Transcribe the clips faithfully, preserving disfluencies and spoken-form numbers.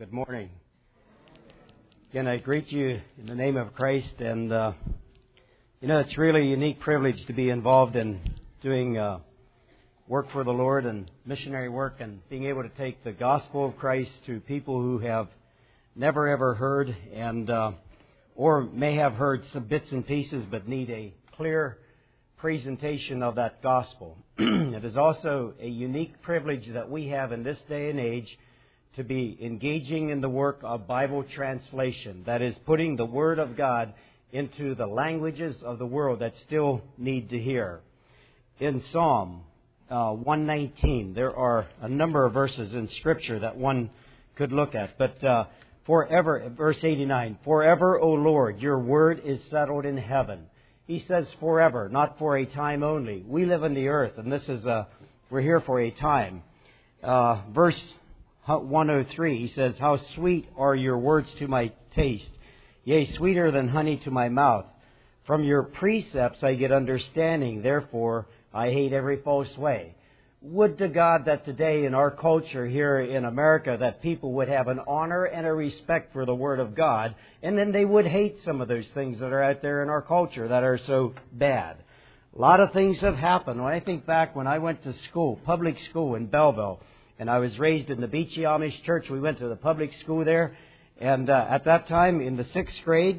Good morning. Again, I greet you in the name of Christ, and uh, you know, it's really a unique privilege to be involved in doing uh, work for the Lord and missionary work, and being able to take the gospel of Christ to people who have never ever heard, and uh, or may have heard some bits and pieces, but need a clear presentation of that gospel. It is also a unique privilege that we have in this day and age to be engaging in the work of Bible translation. That is, putting the Word of God into the languages of the world that still need to hear. In Psalm uh, one nineteen, there are a number of verses in Scripture that one could look at. But uh, forever, verse eighty-nine, forever, O Lord, your Word is settled in heaven. He says forever, not for a time only. We live in the earth, and this is a, we're here for a time. Uh, verse one oh three, he says, how sweet are your words to my taste, yea, sweeter than honey to my mouth. From your precepts I get understanding, therefore I hate every false way. Would to God that today in our culture here in America that people would have an honor and a respect for the Word of God, and then they would hate some of those things that are out there in our culture that are so bad. A lot of things have happened. When I think back when I went to school, public school in Belleville, and I was raised in the Beachy Amish Church. We went to the public school there. And uh, at that time, in the sixth grade,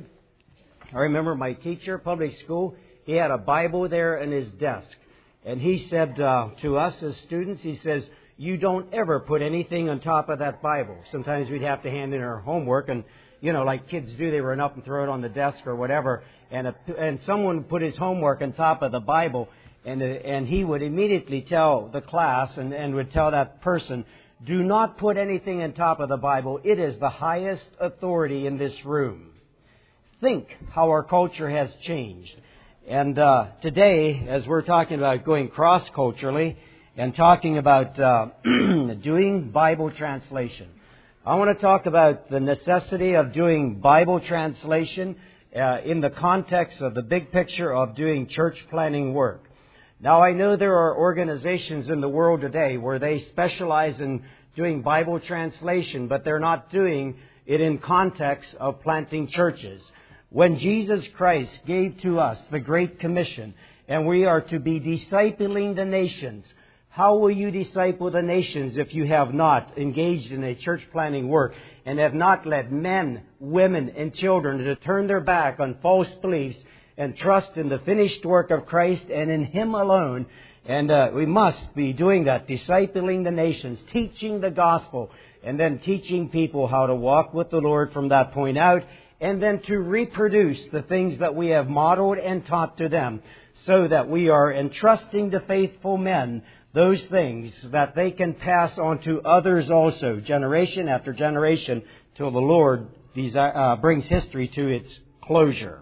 I remember my teacher, public school, he had a Bible there in his desk. And he said uh, to us as students, he says, you don't ever put anything on top of that Bible. Sometimes we'd have to hand in our homework. And, you know, like kids do, they run up and throw it on the desk or whatever. And, a, and someone put his homework on top of the Bible. And, and he would immediately tell the class and, and would tell that person, do not put anything on top of the Bible. It is the highest authority in this room. Think how our culture has changed. And uh, today, as we're talking about going cross-culturally and talking about uh, doing Bible translation, I want to talk about the necessity of doing Bible translation uh, in the context of the big picture of doing church planning work. Now, I know there are organizations in the world today where they specialize in doing Bible translation, but they're not doing it in context of planting churches. When Jesus Christ gave to us the Great Commission, and we are to be discipling the nations, how will you disciple the nations if you have not engaged in a church planning work and have not led men, women, and children to turn their back on false beliefs and trust in the finished work of Christ and in Him alone? And uh, we must be doing that, discipling the nations, teaching the gospel, and then teaching people how to walk with the Lord from that point out, and then to reproduce the things that we have modeled and taught to them, so that we are entrusting to faithful men those things that they can pass on to others also, generation after generation, till the Lord uh, brings history to its closure.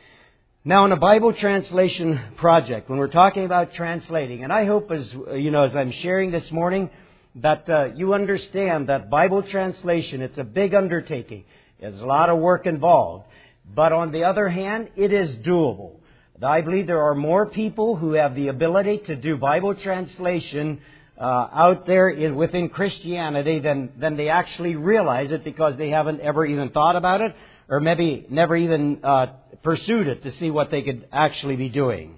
Now, in a Bible translation project, when we're talking about translating, and I hope as you know, as I'm sharing this morning, that uh, you understand that Bible translation, it's a big undertaking. There's a lot of work involved. But on the other hand, it is doable. I believe there are more people who have the ability to do Bible translation uh, out there in, within Christianity than, than they actually realize it, because they haven't ever even thought about it, or maybe never even uh, pursued it to see what they could actually be doing.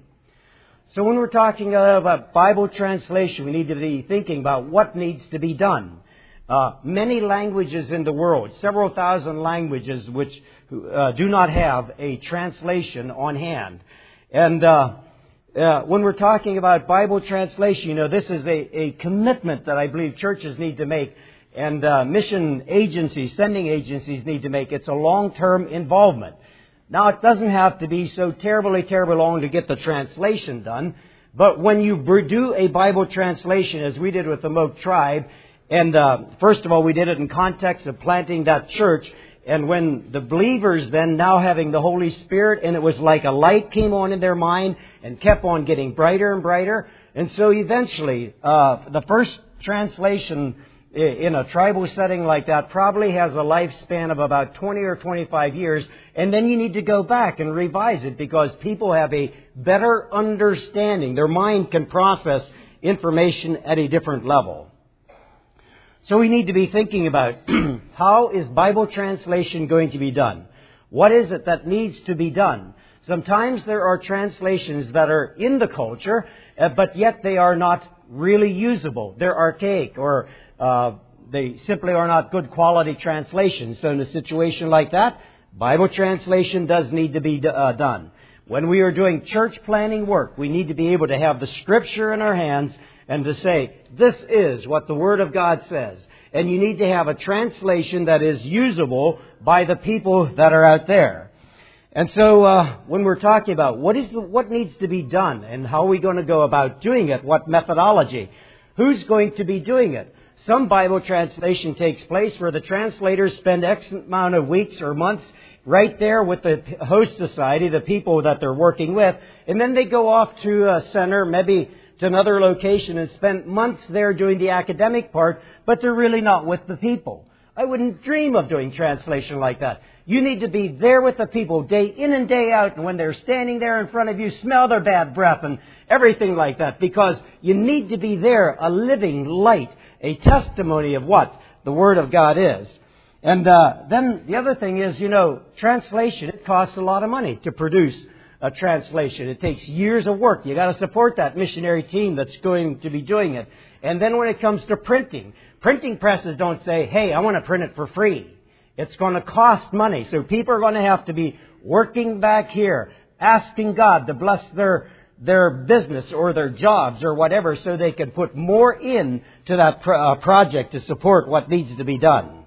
So when we're talking about Bible translation, we need to be thinking about what needs to be done. Uh, many languages in the world, several thousand languages which uh, do not have a translation on hand. And uh, uh, when we're talking about Bible translation, you know, this is a, a commitment that I believe churches need to make. And uh, mission agencies, sending agencies need to make. It's a long-term involvement. Now, it doesn't have to be so terribly, terribly long to get the translation done. But when you do a Bible translation, as we did with the Moke Tribe, and uh, first of all, we did it in context of planting that church. And when the believers then now having the Holy Spirit, and it was like a light came on in their mind and kept on getting brighter and brighter. And so eventually, uh, the first translation in a tribal setting like that probably has a lifespan of about twenty or twenty-five years. And then you need to go back and revise it, because people have a better understanding. Their mind can process information at a different level. So we need to be thinking about how is Bible translation going to be done? What is it that needs to be done? Sometimes there are translations that are in the culture, uh, but yet they are not really usable. They're archaic, or uh, they simply are not good quality translations. So in a situation like that, Bible translation does need to be uh, done. When we are doing church planning work, we need to be able to have the Scripture in our hands and to say, this is what the Word of God says. And you need to have a translation that is usable by the people that are out there. And so uh, when we're talking about what is the, what needs to be done and how are we going to go about doing it, what methodology, who's going to be doing it? Some Bible translation takes place where the translators spend X amount of weeks or months right there with the host society, the people that they're working with, and then they go off to a center, maybe to another location, and spend months there doing the academic part, but they're really not with the people. I wouldn't dream of doing translation like that. You need to be there with the people day in and day out, and when they're standing there in front of you, smell their bad breath and everything like that, because you need to be there, a living light, a testimony of what the Word of God is. And uh, then the other thing is, you know, translation, it costs a lot of money to produce a translation. It takes years of work. You got to support that missionary team that's going to be doing it. And then when it comes to printing, printing presses don't say, hey, I want to print it for free. It's going to cost money. So people are going to have to be working back here, asking God to bless their their business or their jobs or whatever so they can put more in to that pro- uh, project to support what needs to be done.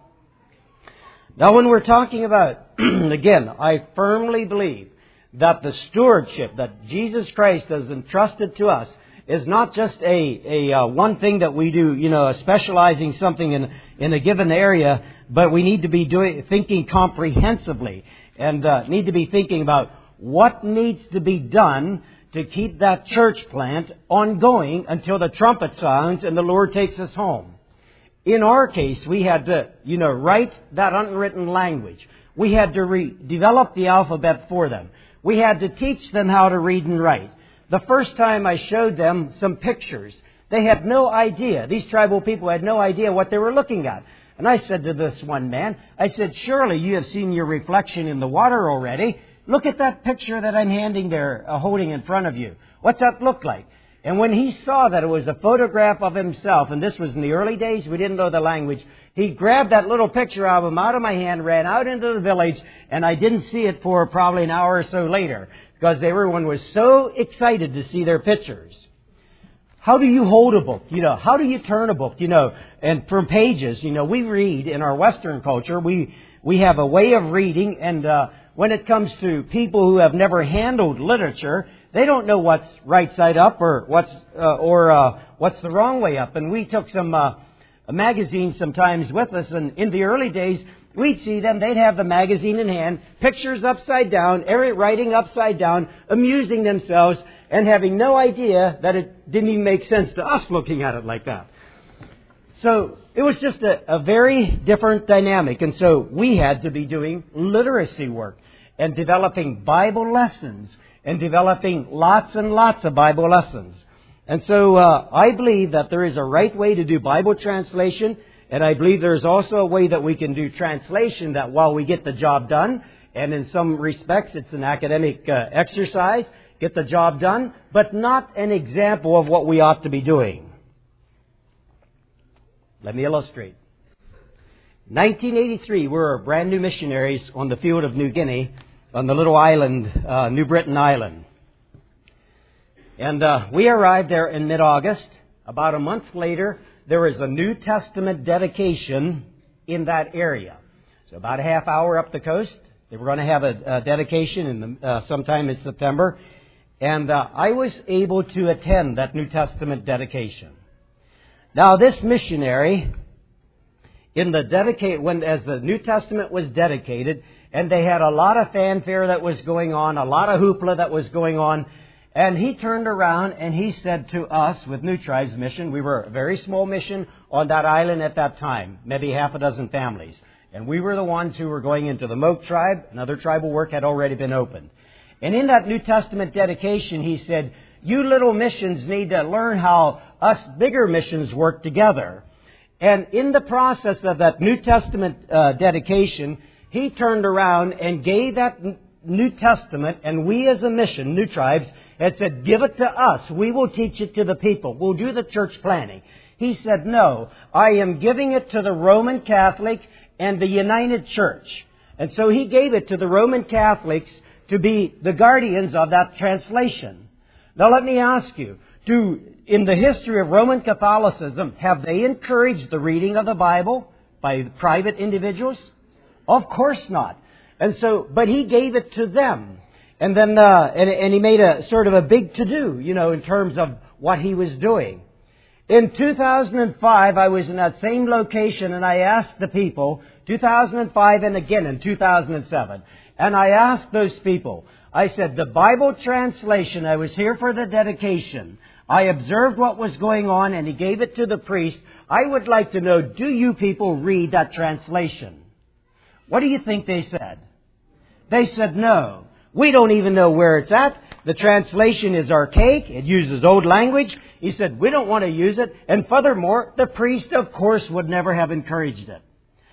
Now, when we're talking about, again, I firmly believe that the stewardship that Jesus Christ has entrusted to us is not just a, a uh, one thing that we do, you know, specializing something in in a given area, but we need to be doing thinking comprehensively and uh, need to be thinking about what needs to be done to keep that church plant ongoing until the trumpet sounds and the Lord takes us home. In our case, we had to, you know, write that unwritten language. We had to re- develop the alphabet for them. We had to teach them how to read and write. The first time I showed them some pictures, they had no idea. These tribal people had no idea what they were looking at. And I said to this one man, I said, surely you have seen your reflection in the water already. Look at that picture that I'm handing there, uh, holding in front of you. What's that look like? And when he saw that it was a photograph of himself, and this was in the early days, we didn't know the language, he grabbed that little picture album out of my hand, ran out into the village, and I didn't see it for probably an hour or so later, because everyone was so excited to see their pictures. How do you hold a book? You know, how do you turn a book? You know, and from pages, you know, we read in our Western culture, we, we have a way of reading, and uh, when it comes to people who have never handled literature, they don't know what's right side up or what's uh, or uh, what's the wrong way up. And we took some uh, magazines sometimes with us, and in the early days, we'd see them. They'd have the magazine in hand, pictures upside down, every writing upside down, amusing themselves, and having no idea that it didn't even make sense to us looking at it like that. So it was just a, a very different dynamic. And so we had to be doing literacy work and developing Bible lessons and developing lots and lots of Bible lessons. And so uh, I believe that there is a right way to do Bible translation, and I believe there's also a way that we can do translation that while we get the job done, and in some respects it's an academic uh, exercise, get the job done, but not an example of what we ought to be doing. Let me illustrate. nineteen eighty-three, we were brand new missionaries on the field of New Guinea, on the little island, uh, New Britain Island. And uh, we arrived there in mid-August. About a month later, there was a New Testament dedication in that area. So about a half hour up the coast, they were going to have a, a dedication in the, uh, sometime in September. And uh, I was able to attend that New Testament dedication. Now, this missionary, in the dedicate when as the New Testament was dedicated, and they had a lot of fanfare that was going on, a lot of hoopla that was going on. And he turned around and he said to us with New Tribes Mission, we were a very small mission on that island at that time, maybe half a dozen families. And we were the ones who were going into the Moke tribe. Another tribal work had already been opened. And in that New Testament dedication, he said, you little missions need to learn how us bigger missions work together. And in the process of that New Testament uh, dedication, he turned around and gave that New Testament, and we as a mission, New Tribes, had said, give it to us. We will teach it to the people. We'll do the church planning. He said, no, I am giving it to the Roman Catholic and the United Church. And so he gave it to the Roman Catholics to be the guardians of that translation. Now let me ask you, do, in the history of Roman Catholicism, have they encouraged the reading of the Bible by private individuals? Of course not. And so, but he gave it to them. And then, uh, and, and he made a sort of a big to-do, you know, in terms of what he was doing. In two thousand five, I was in that same location and I asked the people, two thousand five and again in two thousand seven, and I asked those people, I said, the Bible translation, I was here for the dedication. I observed what was going on and he gave it to the priest. I would like to know, do you people read that translation? What do you think they said? They said, no. We don't even know where it's at. The translation is archaic. It uses old language. He said, we don't want to use it. And furthermore, the priest, of course, would never have encouraged it.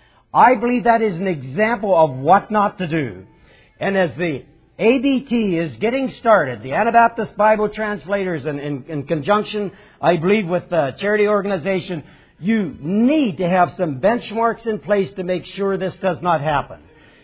I believe that is an example of what not to do. And as the A B T is getting started, the Anabaptist Bible Translators, and in, in conjunction, I believe, with the charity organization, you need to have some benchmarks in place to make sure this does not happen.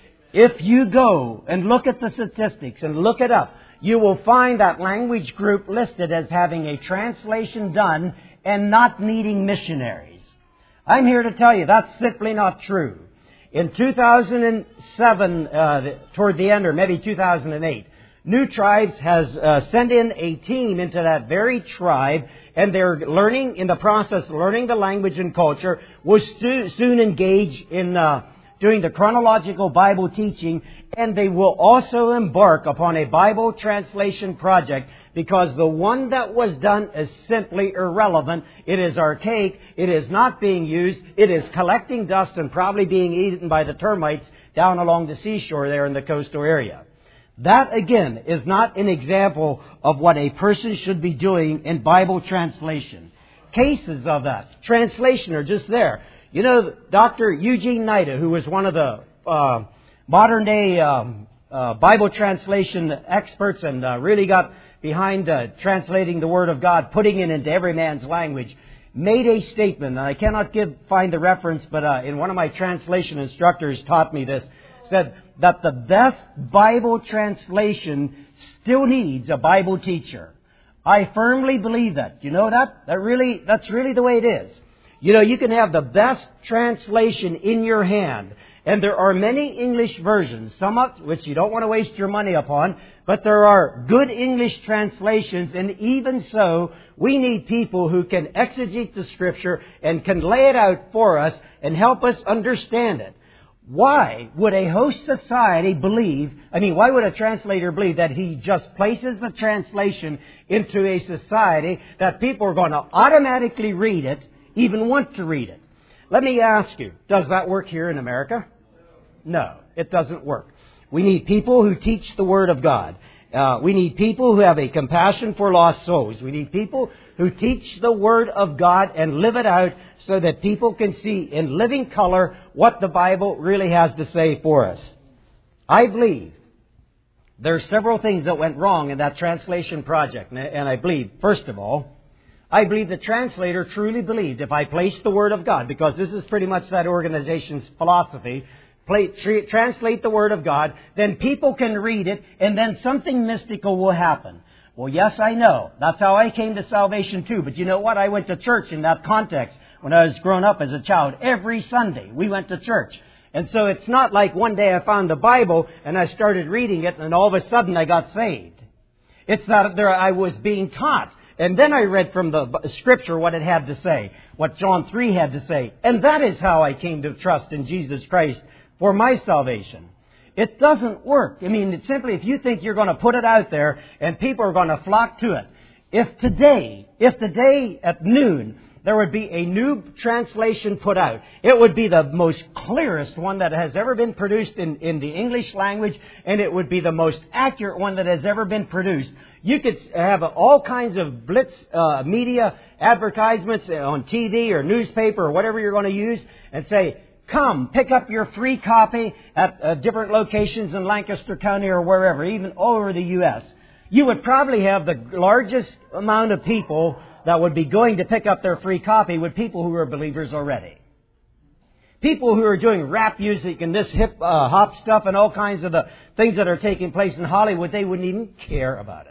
If you go and look at the statistics and look it up, you will find that language group listed as having a translation done and not needing missionaries. I'm here to tell you that's simply not true. In two thousand seven, uh, toward the end, or maybe two thousand eight, New Tribes has uh, sent in a team into that very tribe, and they're learning, in the process, learning the language and culture, will stu- soon engage in uh, doing the chronological Bible teaching, and they will also embark upon a Bible translation project, because the one that was done is simply irrelevant. It is archaic. It is not being used. It is collecting dust and probably being eaten by the termites down along the seashore there in the coastal area. That, again, is not an example of what a person should be doing in Bible translation. Cases of that translation are just there. You know, Doctor Eugene Nida, who was one of the uh, modern-day um, uh, Bible translation experts and uh, really got behind uh, translating the Word of God, putting it into every man's language, made a statement, and I cannot give find the reference, but uh, in one of my translation instructors taught me this, said that the best Bible translation still needs a Bible teacher. I firmly believe that. You know that? That really, that's really the way it is. You know, you can have the best translation in your hand. And there are many English versions, some of which you don't want to waste your money upon, but there are good English translations, and even so, we need people who can exegete the Scripture and can lay it out for us and help us understand it. Why would a host society believe, I mean, why would a translator believe that he just places the translation into a society that people are going to automatically read it, even want to read it? Let me ask you, does that work here in America? No, it doesn't work. We need people who teach the Word of God. Uh, we need people who have a compassion for lost souls. We need people who teach the Word of God and live it out so that people can see in living color what the Bible really has to say for us. I believe there are several things that went wrong in that translation project. And I believe, first of all, I believe the translator truly believed if I place the Word of God, because this is pretty much that organization's philosophy, play, tra- translate the Word of God, then people can read it, and then something mystical will happen. Well, yes, I know. That's how I came to salvation too. But you know what? I went to church in that context when I was growing up as a child. Every Sunday we went to church. And so it's not like one day I found the Bible and I started reading it and all of a sudden I got saved. It's that there I was being taught. And then I read from the Scripture what it had to say, what John three had to say. And that is how I came to trust in Jesus Christ for my salvation. It doesn't work. I mean, it's simply if you think you're going to put it out there and people are going to flock to it. If today, if today at noon, there would be a new translation put out. It would be the most clearest one that has ever been produced in, in the English language, and it would be the most accurate one that has ever been produced. You could have all kinds of blitz uh, media advertisements on T V or newspaper or whatever you're going to use and say, come, pick up your free copy at uh, different locations in Lancaster County or wherever, even all over the U S You would probably have the largest amount of people that would be going to pick up their free copy with people who are believers already. People who are doing rap music and this hip uh, hop stuff and all kinds of the things that are taking place in Hollywood, they wouldn't even care about it.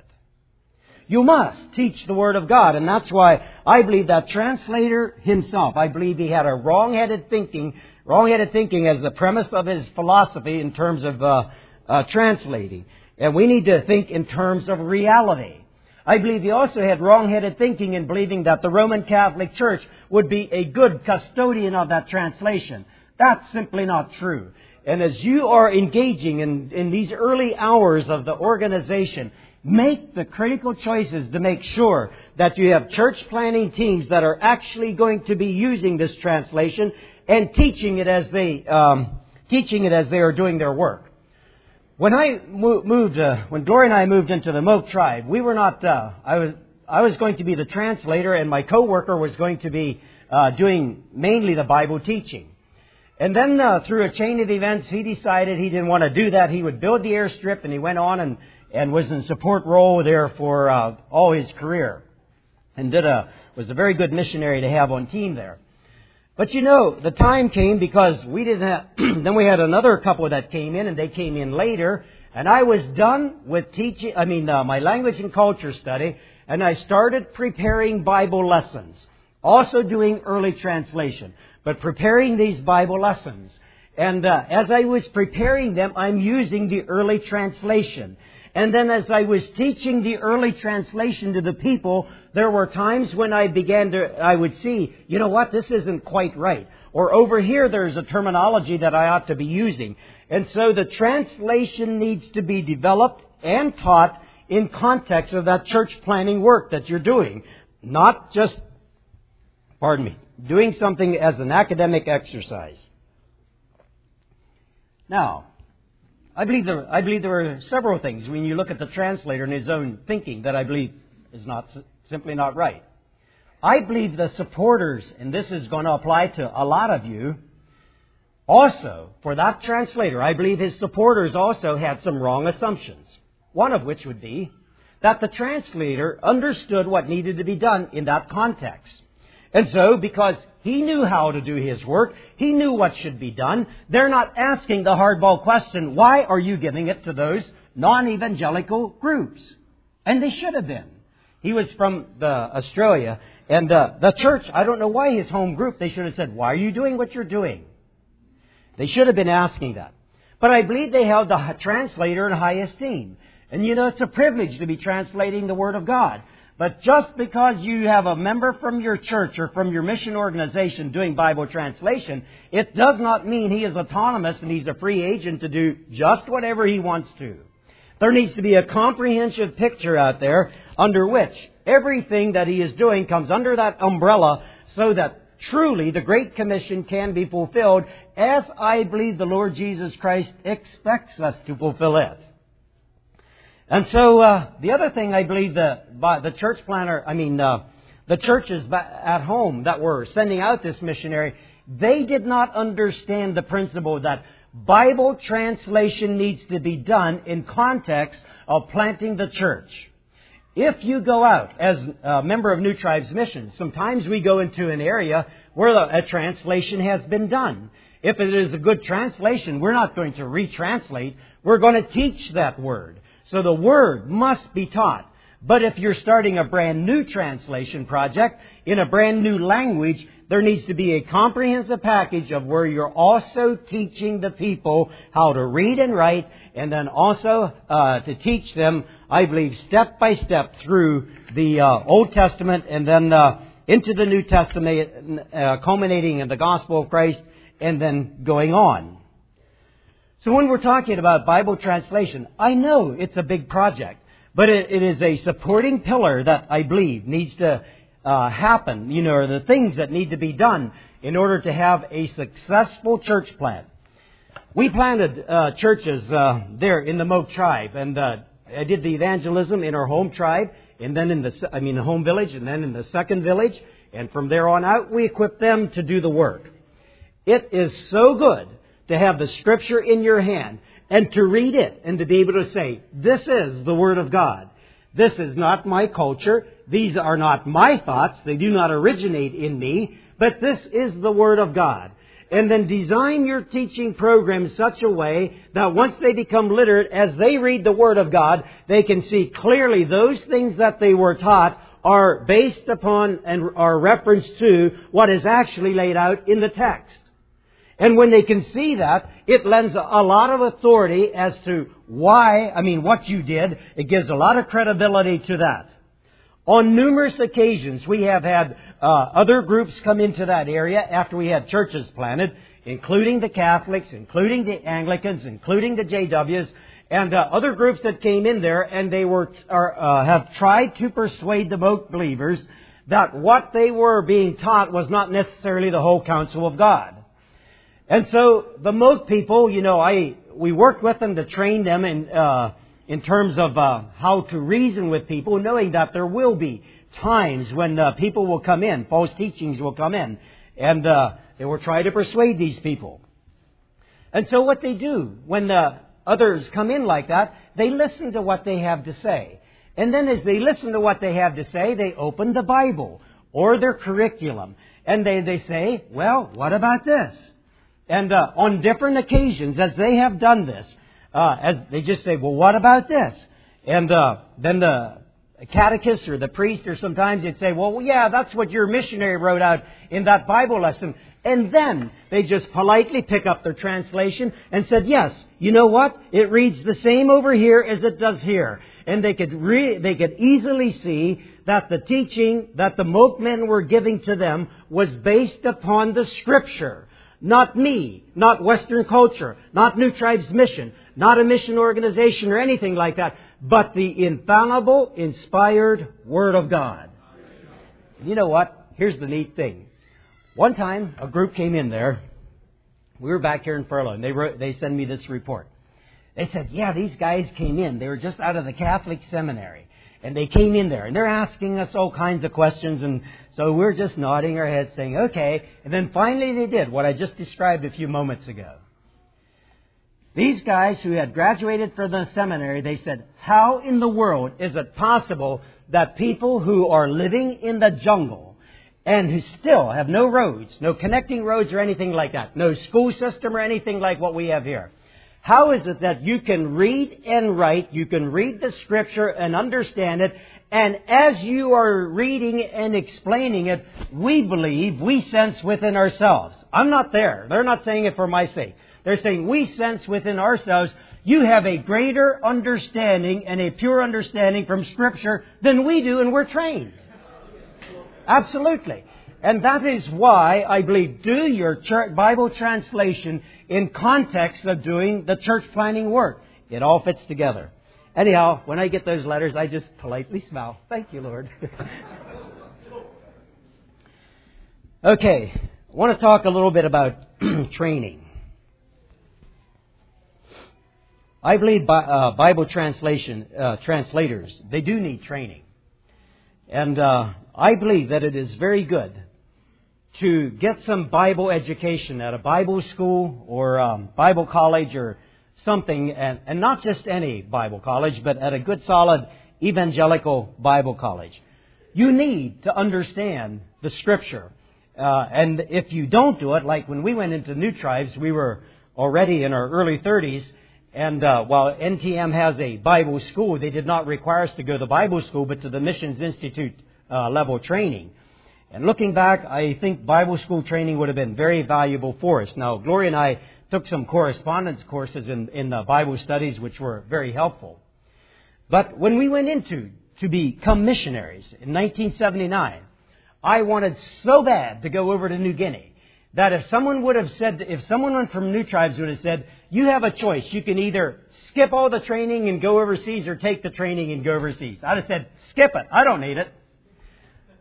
You must teach the Word of God, and that's why I believe that translator himself, I believe he had a wrong-headed thinking, wrong-headed thinking as the premise of his philosophy in terms of uh, uh, translating. And we need to think in terms of reality. I believe he also had wrong-headed thinking in believing that the Roman Catholic Church would be a good custodian of that translation. That's simply not true. And as you are engaging in, in these early hours of the organization, make the critical choices to make sure that you have church planning teams that are actually going to be using this translation and teaching it as they um, teaching it as they are doing their work. When I moved, uh, when Gloria and I moved into the Moke tribe, we were not. Uh, I was I was going to be the translator, and my coworker was going to be uh, doing mainly the Bible teaching. And then uh, through a chain of events, he decided he didn't want to do that. He would build the airstrip, and he went on and. and was in support role there for uh, all his career, and did a was a very good missionary to have on team there. But you know, the time came because we didn't have. Then we had another couple that came in, and they came in later, and I was done with teaching. I mean, uh, my language and culture study, and I started preparing Bible lessons, also doing early translation, but preparing these Bible lessons. And uh, as I was preparing them, I'm using the early translation. And then as I was teaching the early translation to the people, there were times when I began to, I would see, you know what, this isn't quite right. Or over here there's a terminology that I ought to be using. And so the translation needs to be developed and taught in context of that church planning work that you're doing. Not just, pardon me, doing something as an academic exercise. Now, I believe there, I believe there are several things when you look at the translator and his own thinking that I believe is not simply not right. I believe the supporters, and this is going to apply to a lot of you, also, for that translator, I believe his supporters also had some wrong assumptions. One of which would be that the translator understood what needed to be done in that context. And so, because he knew how to do his work, he knew what should be done, they're not asking the hardball question, why are you giving it to those non-evangelical groups? And they should have been. He was from the Australia, and uh, the church, I don't know why his home group, they should have said, why are you doing what you're doing? They should have been asking that. But I believe they held the translator in high esteem. And you know, it's a privilege to be translating the Word of God. But just because you have a member from your church or from your mission organization doing Bible translation, it does not mean he is autonomous and he's a free agent to do just whatever he wants to. There needs to be a comprehensive picture out there under which everything that he is doing comes under that umbrella so that truly the Great Commission can be fulfilled as I believe the Lord Jesus Christ expects us to fulfill it. And so uh, the other thing I believe the, by the church planner, I mean uh, the churches at home that were sending out this missionary, they did not understand the principle that Bible translation needs to be done in context of planting the church. If you go out as a member of New Tribes Missions, sometimes we go into an area where a translation has been done. If it is a good translation, we're not going to retranslate. We're going to teach that word. So the Word must be taught. But if you're starting a brand new translation project in a brand new language, there needs to be a comprehensive package of where you're also teaching the people how to read and write, and then also uh, to teach them, I believe, step by step through the uh, Old Testament and then uh, into the New Testament, uh, culminating in the Gospel of Christ, and then going on. So when we're talking about Bible translation, I know it's a big project, but it, it is a supporting pillar that I believe needs to uh, happen, you know, or the things that need to be done in order to have a successful church plant. We planted uh, churches uh, there in the Moke tribe, and uh, I did the evangelism in our home tribe, and then in the, I mean, the home village, and then in the second village, and from there on out, we equipped them to do the work. It is so good to have the Scripture in your hand and to read it and to be able to say, this is the Word of God. This is not my culture. These are not my thoughts. They do not originate in me. But this is the Word of God. And then design your teaching program in such a way that once they become literate, as they read the Word of God, they can see clearly those things that they were taught are based upon and are referenced to what is actually laid out in the text. And when they can see that, it lends a lot of authority as to why, I mean, what you did. It gives a lot of credibility to that. On numerous occasions, we have had uh, other groups come into that area after we had churches planted, including the Catholics, including the Anglicans, including the J Ws, and uh, other groups that came in there, and they were are, uh, have tried to persuade the Moke believers that what they were being taught was not necessarily the whole counsel of God. And so the Moke people, you know, I we worked with them to train them in uh, in terms of uh, how to reason with people, knowing that there will be times when uh, people will come in, false teachings will come in, and uh, they will try to persuade these people. And so what they do when the others come in like that, they listen to what they have to say. And then as they listen to what they have to say, they open the Bible or their curriculum, and they, they say, well, what about this? And uh, on different occasions, as they have done this, uh, as they just say, well, what about this? And uh, then the catechist or the priest, or sometimes they'd say, well, yeah, that's what your missionary wrote out in that Bible lesson. And then they just politely pick up their translation and said, yes, you know what? It reads the same over here as it does here. And they could re- they could easily see that the teaching that the Moke men were giving to them was based upon the Scripture. Not me, not Western culture, not New Tribes Mission, not a mission organization or anything like that, but the infallible, inspired Word of God. You know what? Here's the neat thing. One time, a group came in there. We were back here in Furlough, and they wrote, they sent me this report. They said, yeah, these guys came in. They were just out of the Catholic seminary. And they came in there, and they're asking us all kinds of questions, and so we're just nodding our heads saying, okay. And then finally they did what I just described a few moments ago. These guys who had graduated from the seminary, they said, how in the world is it possible that people who are living in the jungle and who still have no roads, no connecting roads or anything like that, no school system or anything like what we have here, how is it that you can read and write, you can read the Scripture and understand it, and as you are reading and explaining it, we believe, we sense within ourselves. I'm not there. They're not saying it for my sake. They're saying we sense within ourselves, you have a greater understanding and a pure understanding from Scripture than we do, and we're trained. Absolutely. And that is why I believe do your church Bible translation in context of doing the church planning work. It all fits together. Anyhow, when I get those letters, I just politely smile. Thank you, Lord. Okay, I want to talk a little bit about training. I believe uh, Bible translation uh, translators, they do need training. And uh, I believe that it is very good to get some Bible education at a Bible school or um, Bible college or something, and, and not just any Bible college, but at a good, solid evangelical Bible college. You need to understand the Scripture. Uh, and if you don't do it, like when we went into New Tribes, we were already in our early thirties, and uh, while N T M has a Bible school, they did not require us to go to Bible school, but to the Missions Institute uh, level training. And looking back, I think Bible school training would have been very valuable for us. Now, Gloria and I took some correspondence courses in, in the Bible studies, which were very helpful. But when we went into to become missionaries in nineteen seventy-nine, I wanted so bad to go over to New Guinea that if someone would have said, if someone from New Tribes would have said, you have a choice, you can either skip all the training and go overseas or take the training and go overseas, I'd have said, skip it. I don't need it.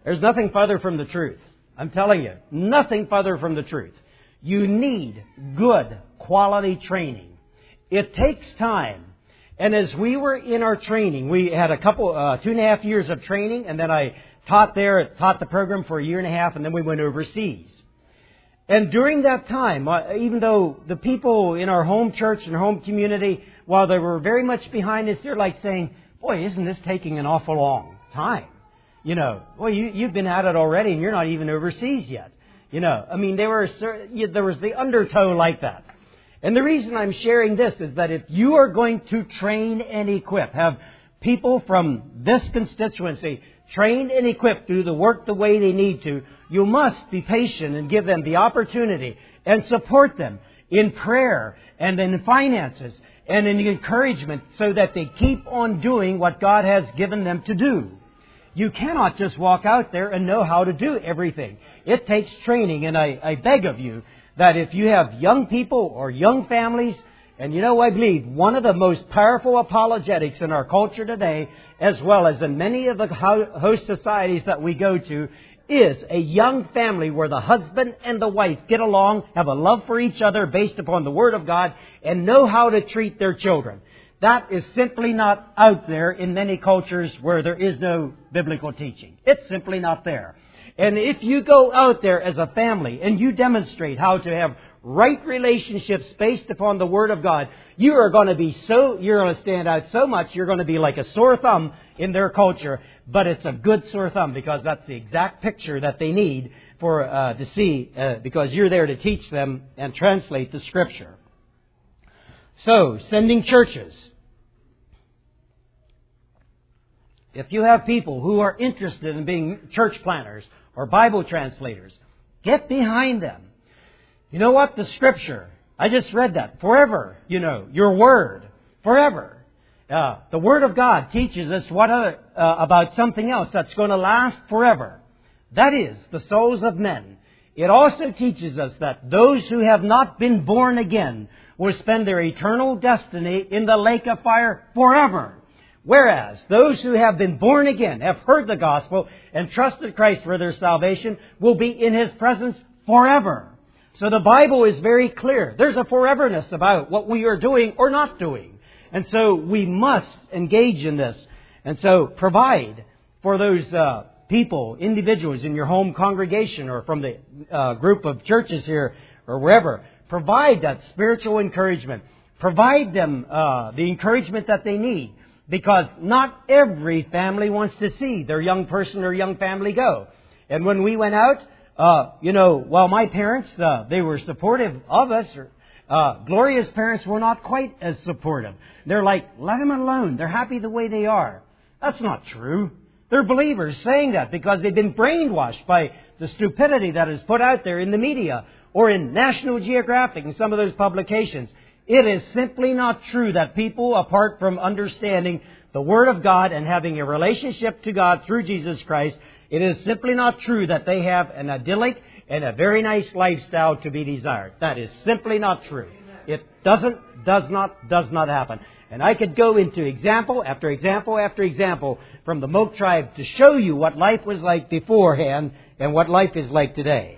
There's nothing farther from the truth. I'm telling you, nothing farther from the truth. You need good quality training. It takes time. And as we were in our training, we had a couple, uh, two and a half years of training, and then I taught there, taught the program for a year and a half, and then we went overseas. And during that time, uh, even though the people in our home church and home community, while they were very much behind us, they're like saying, boy, isn't this taking an awful long time? You know, well, you, you've been at it already and you're not even overseas yet. You know, I mean, they were, there was the undertow like that. And the reason I'm sharing this is that if you are going to train and equip, have people from this constituency trained and equipped to do the work the way they need to, you must be patient and give them the opportunity and support them in prayer and in finances and in encouragement so that they keep on doing what God has given them to do. You cannot just walk out there and know how to do everything. It takes training, and I, I beg of you that if you have young people or young families, and you know, I believe one of the most powerful apologetics in our culture today, as well as in many of the host societies that we go to, is a young family where the husband and the wife get along, have a love for each other based upon the Word of God, and know how to treat their children. That is simply not out there in many cultures where there is no biblical teaching. It's simply not there. And if you go out there as a family and you demonstrate how to have right relationships based upon the Word of God, you are going to be so, you're going to stand out so much, you're going to be like a sore thumb in their culture. But it's a good sore thumb because that's the exact picture that they need for uh, to see uh, because you're there to teach them and translate the Scripture. So, sending churches. If you have people who are interested in being church planners or Bible translators, get behind them. You know what? The Scripture, I just read that. Forever, you know, your Word. Forever. Uh, the Word of God teaches us what other, uh, about something else that's going to last forever. That is, the souls of men. It also teaches us that those who have not been born again will spend their eternal destiny in the lake of fire forever. Whereas those who have been born again, have heard the gospel, and trusted Christ for their salvation, will be in His presence forever. So the Bible is very clear. There's a foreverness about what we are doing or not doing. And so we must engage in this. And so provide for those uh, people, individuals in your home congregation or from the uh, group of churches here or wherever. Provide that spiritual encouragement. Provide them uh, the encouragement that they need. Because not every family wants to see their young person or young family go. And when we went out, uh, you know, while my parents, uh, they were supportive of us, uh, Gloria's parents were not quite as supportive. They're like, let them alone. They're happy the way they are. That's not true. They're believers saying that because they've been brainwashed by the stupidity that is put out there in the media or in National Geographic and some of those publications. It is simply not true that people, apart from understanding the Word of God and having a relationship to God through Jesus Christ, it is simply not true that they have an idyllic and a very nice lifestyle to be desired. That is simply not true. It doesn't, does not, does not happen. And I could go into example after example after example from the Moke tribe to show you what life was like beforehand and what life is like today.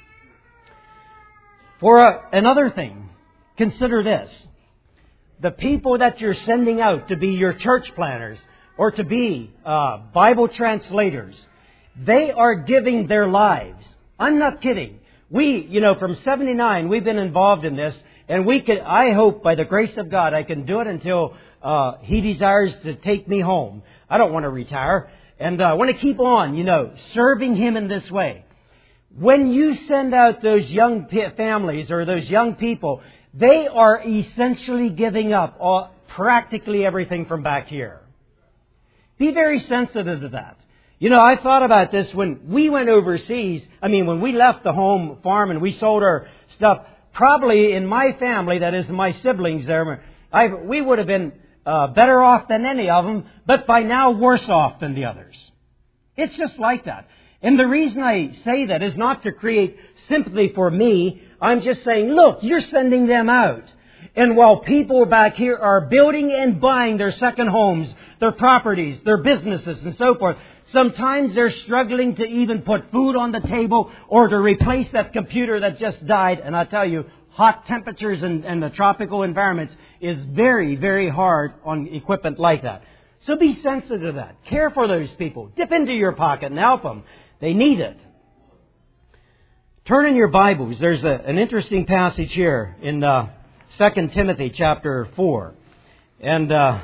For a, another thing, consider this. The people that you're sending out to be your church planners or to be uh, Bible translators, they are giving their lives. I'm not kidding. We, you know, from seventy-nine, we've been involved in this. And we can, I hope by the grace of God, I can do it until uh, He desires to take me home. I don't want to retire. And uh, I want to keep on, you know, serving Him in this way. When you send out those young families or those young people, they are essentially giving up all, practically everything from back here. Be very sensitive to that. You know, I thought about this when we went overseas. I mean, when we left the home farm and we sold our stuff, probably in my family, that is my siblings there, I, we would have been uh, better off than any of them, but by now worse off than the others. It's just like that. And the reason I say that is not to create sympathy for me. I'm just saying, look, you're sending them out. And while people back here are building and buying their second homes, their properties, their businesses and so forth, sometimes they're struggling to even put food on the table or to replace that computer that just died. And I tell you, hot temperatures and, and the tropical environments is very, very hard on equipment like that. So be sensitive to that. Care for those people. Dip into your pocket and help them. They need it. Turn in your Bibles. There's a, an interesting passage here in uh, Second Timothy chapter four. And uh,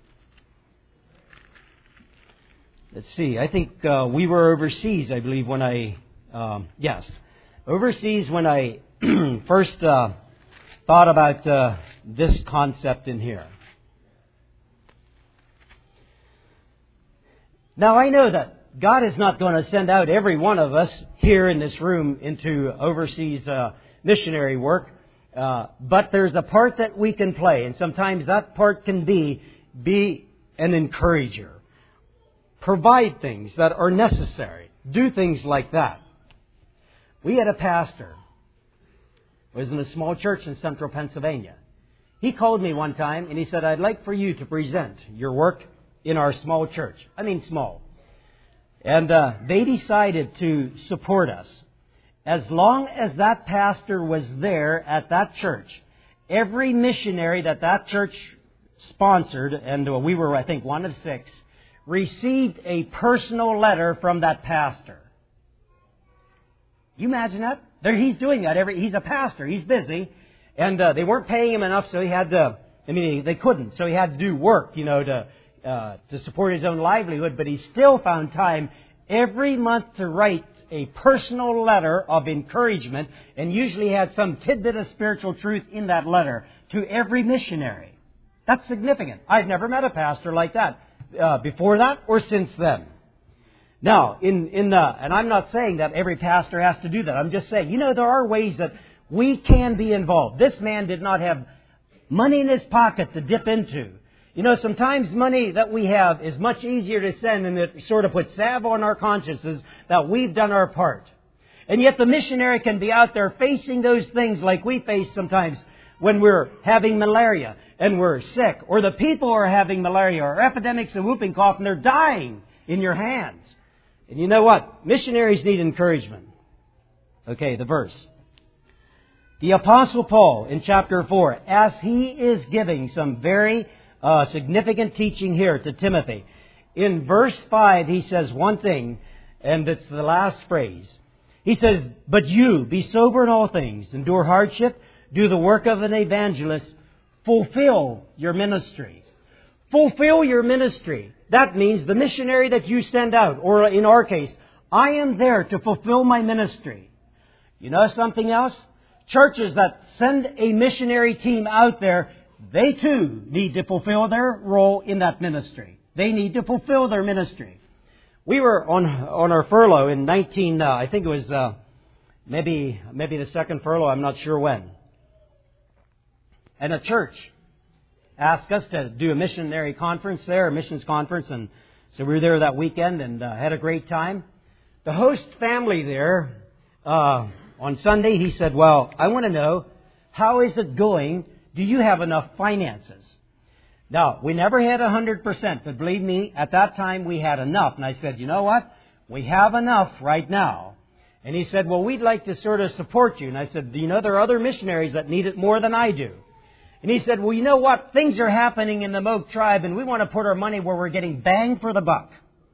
let's see. I think uh, we were overseas, I believe, when I... Um, yes. Overseas when I first uh, thought about uh, this concept in here. Now, I know that God is not going to send out every one of us here in this room into overseas uh, missionary work, uh, but there's a part that we can play, and sometimes that part can be be an encourager. Provide things that are necessary. Do things like that. We had a pastor who was in a small church in central Pennsylvania. He called me one time and he said, I'd like for you to present your work in our small church. I mean small. And uh, they decided to support us. As long as that pastor was there at that church, every missionary that that church sponsored, and we were, I think, one of six, received a personal letter from that pastor. You imagine that? There, he's doing that. Every He's a pastor. He's busy. And uh, they weren't paying him enough, so he had to, I mean, they couldn't. So he had to do work, you know, to uh, to support his own livelihood. But he still found time every month to write a personal letter of encouragement, and usually had some tidbit of spiritual truth in that letter to every missionary. That's significant. I've never met a pastor like that uh, before that or since then. Now, in in the, and I'm not saying that every pastor has to do that. I'm just saying, you know, there are ways that we can be involved. This man did not have money in his pocket to dip into. You know, sometimes money that we have is much easier to send, and it sort of puts salve on our consciences that we've done our part. And yet the missionary can be out there facing those things like we face sometimes when we're having malaria and we're sick, or the people are having malaria or epidemics of whooping cough and they're dying in your hands. And you know what? Missionaries need encouragement. Okay, the verse. The Apostle Paul in chapter four, as he is giving some very uh, significant teaching here to Timothy, in verse five he says one thing, and it's the last phrase. He says, but you, be sober in all things, endure hardship, do the work of an evangelist, fulfill your ministry. Fulfill your ministry. That means the missionary that you send out, or in our case, I am there to fulfill my ministry. You know something else? Churches that send a missionary team out there, they too need to fulfill their role in that ministry. They need to fulfill their ministry. We were on on our furlough in nineteen. Uh, I think it was uh, maybe maybe the second furlough. I'm not sure when. And a church asked us to do a missionary conference there, a missions conference, and so we were there that weekend and uh, had a great time. The host family there, uh, on Sunday, he said, well, I want to know, how is it going? Do you have enough finances? Now, we never had one hundred percent, but believe me, at that time we had enough. And I said, you know what? We have enough right now. And he said, well, we'd like to sort of support you. And I said, do you know there are other missionaries that need it more than I do? And he said, well, you know what? Things are happening in the Moke tribe, and we want to put our money where we're getting bang for the buck.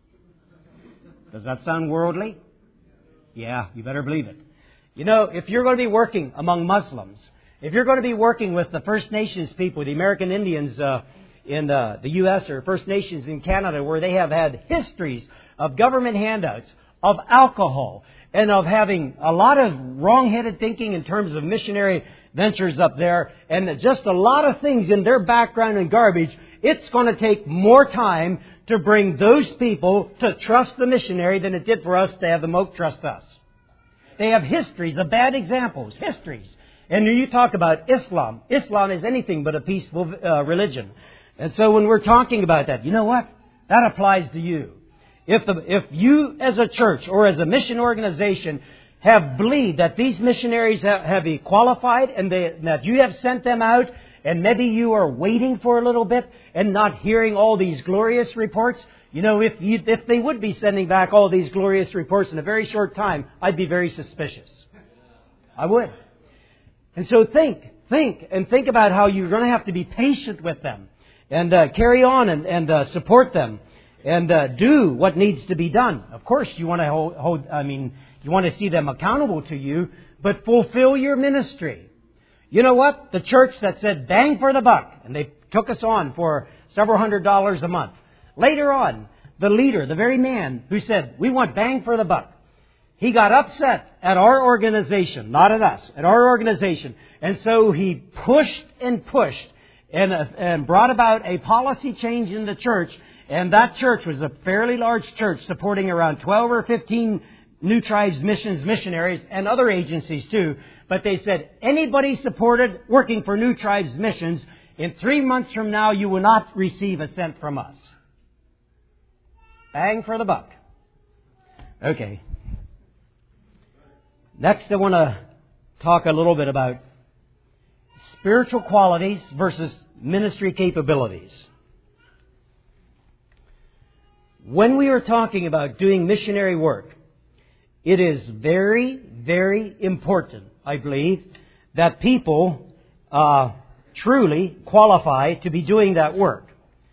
Does that sound worldly? Yeah, you better believe it. You know, if you're going to be working among Muslims, if you're going to be working with the First Nations people, the American Indians uh, in uh, the U S or First Nations in Canada, where they have had histories of government handouts, of alcohol, and of having a lot of wrong-headed thinking in terms of missionary ventures up there, and just a lot of things in their background and garbage, it's going to take more time to bring those people to trust the missionary than it did for us to have the Moke trust us. They have histories of bad examples, histories. And when you talk about Islam, Islam is anything but a peaceful uh, religion. And so when we're talking about that, you know what? That applies to you. If the, if you as a church or as a mission organization have believed that these missionaries have, have been qualified and they, that you have sent them out and maybe you are waiting for a little bit and not hearing all these glorious reports. You know, if you, if they would be sending back all these glorious reports in a very short time, I'd be very suspicious. I would. And so think, think, and think about how you're going to have to be patient with them and uh, carry on and, and uh, support them and uh, do what needs to be done. Of course, you want to hold, hold, I mean, you want to see them accountable to you, but fulfill your ministry. You know what? The church that said bang for the buck, and they took us on for several hundred dollars a month. Later on, the leader, the very man who said, we want bang for the buck, he got upset at our organization, not at us, at our organization. And so he pushed and pushed and, uh, and brought about a policy change in the church. And that church was a fairly large church supporting around twelve or fifteen New Tribes Missions missionaries and other agencies too. But they said, anybody supported working for New Tribes Missions, in three months from now you will not receive a cent from us. Bang for the buck. Okay. Next, I want to talk a little bit about spiritual qualities versus ministry capabilities. When we are talking about doing missionary work, it is very, very important, I believe, that people uh, truly qualify to be doing that work.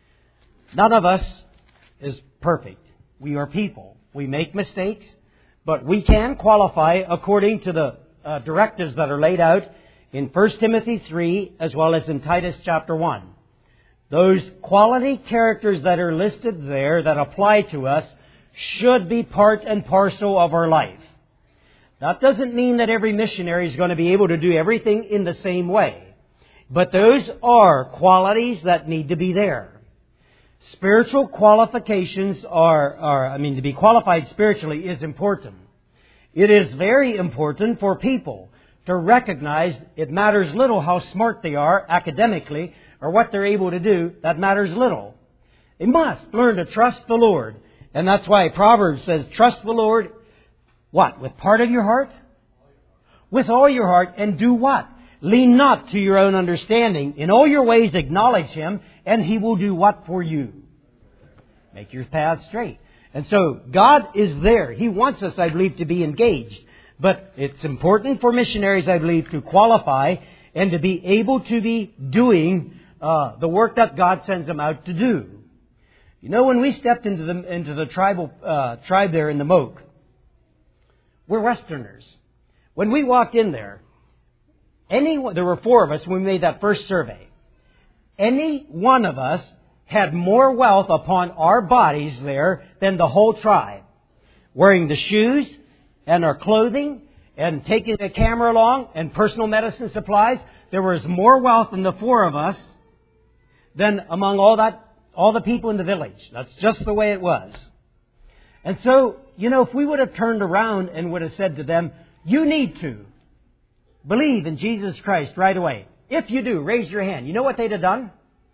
None of us is perfect. We are people. We make mistakes, but we can qualify according to the uh, directives that are laid out in First Timothy three as well as in Titus chapter one. Those quality characters that are listed there that apply to us should be part and parcel of our life. That doesn't mean that every missionary is going to be able to do everything in the same way. But those are qualities that need to be there. Spiritual qualifications are, are, I mean, to be qualified spiritually is important. It is very important for people to recognize it matters little how smart they are academically or what they're able to do. That matters little. They must learn to trust the Lord. And that's why Proverbs says, trust the Lord, what? With part of your heart? With all your heart. And do what? Lean not to your own understanding. In all your ways acknowledge Him, and He will do what for you? Make your path straight. And so God is there. He wants us, I believe, to be engaged. But it's important for missionaries, I believe, to qualify and to be able to be doing uh, the work that God sends them out to do. You know, when we stepped into the into the tribal uh, tribe there in the Moke, we're Westerners. When we walked in there, any there were four of us when we made that first survey. Any one of us had more wealth upon our bodies there than the whole tribe. Wearing the shoes and our clothing and taking a camera along and personal medicine supplies, there was more wealth in the four of us than among all that all the people in the village. That's just the way it was. And so, you know, if we would have turned around and would have said to them, you need to believe in Jesus Christ right away. If you do, raise your hand. You know what they'd have done?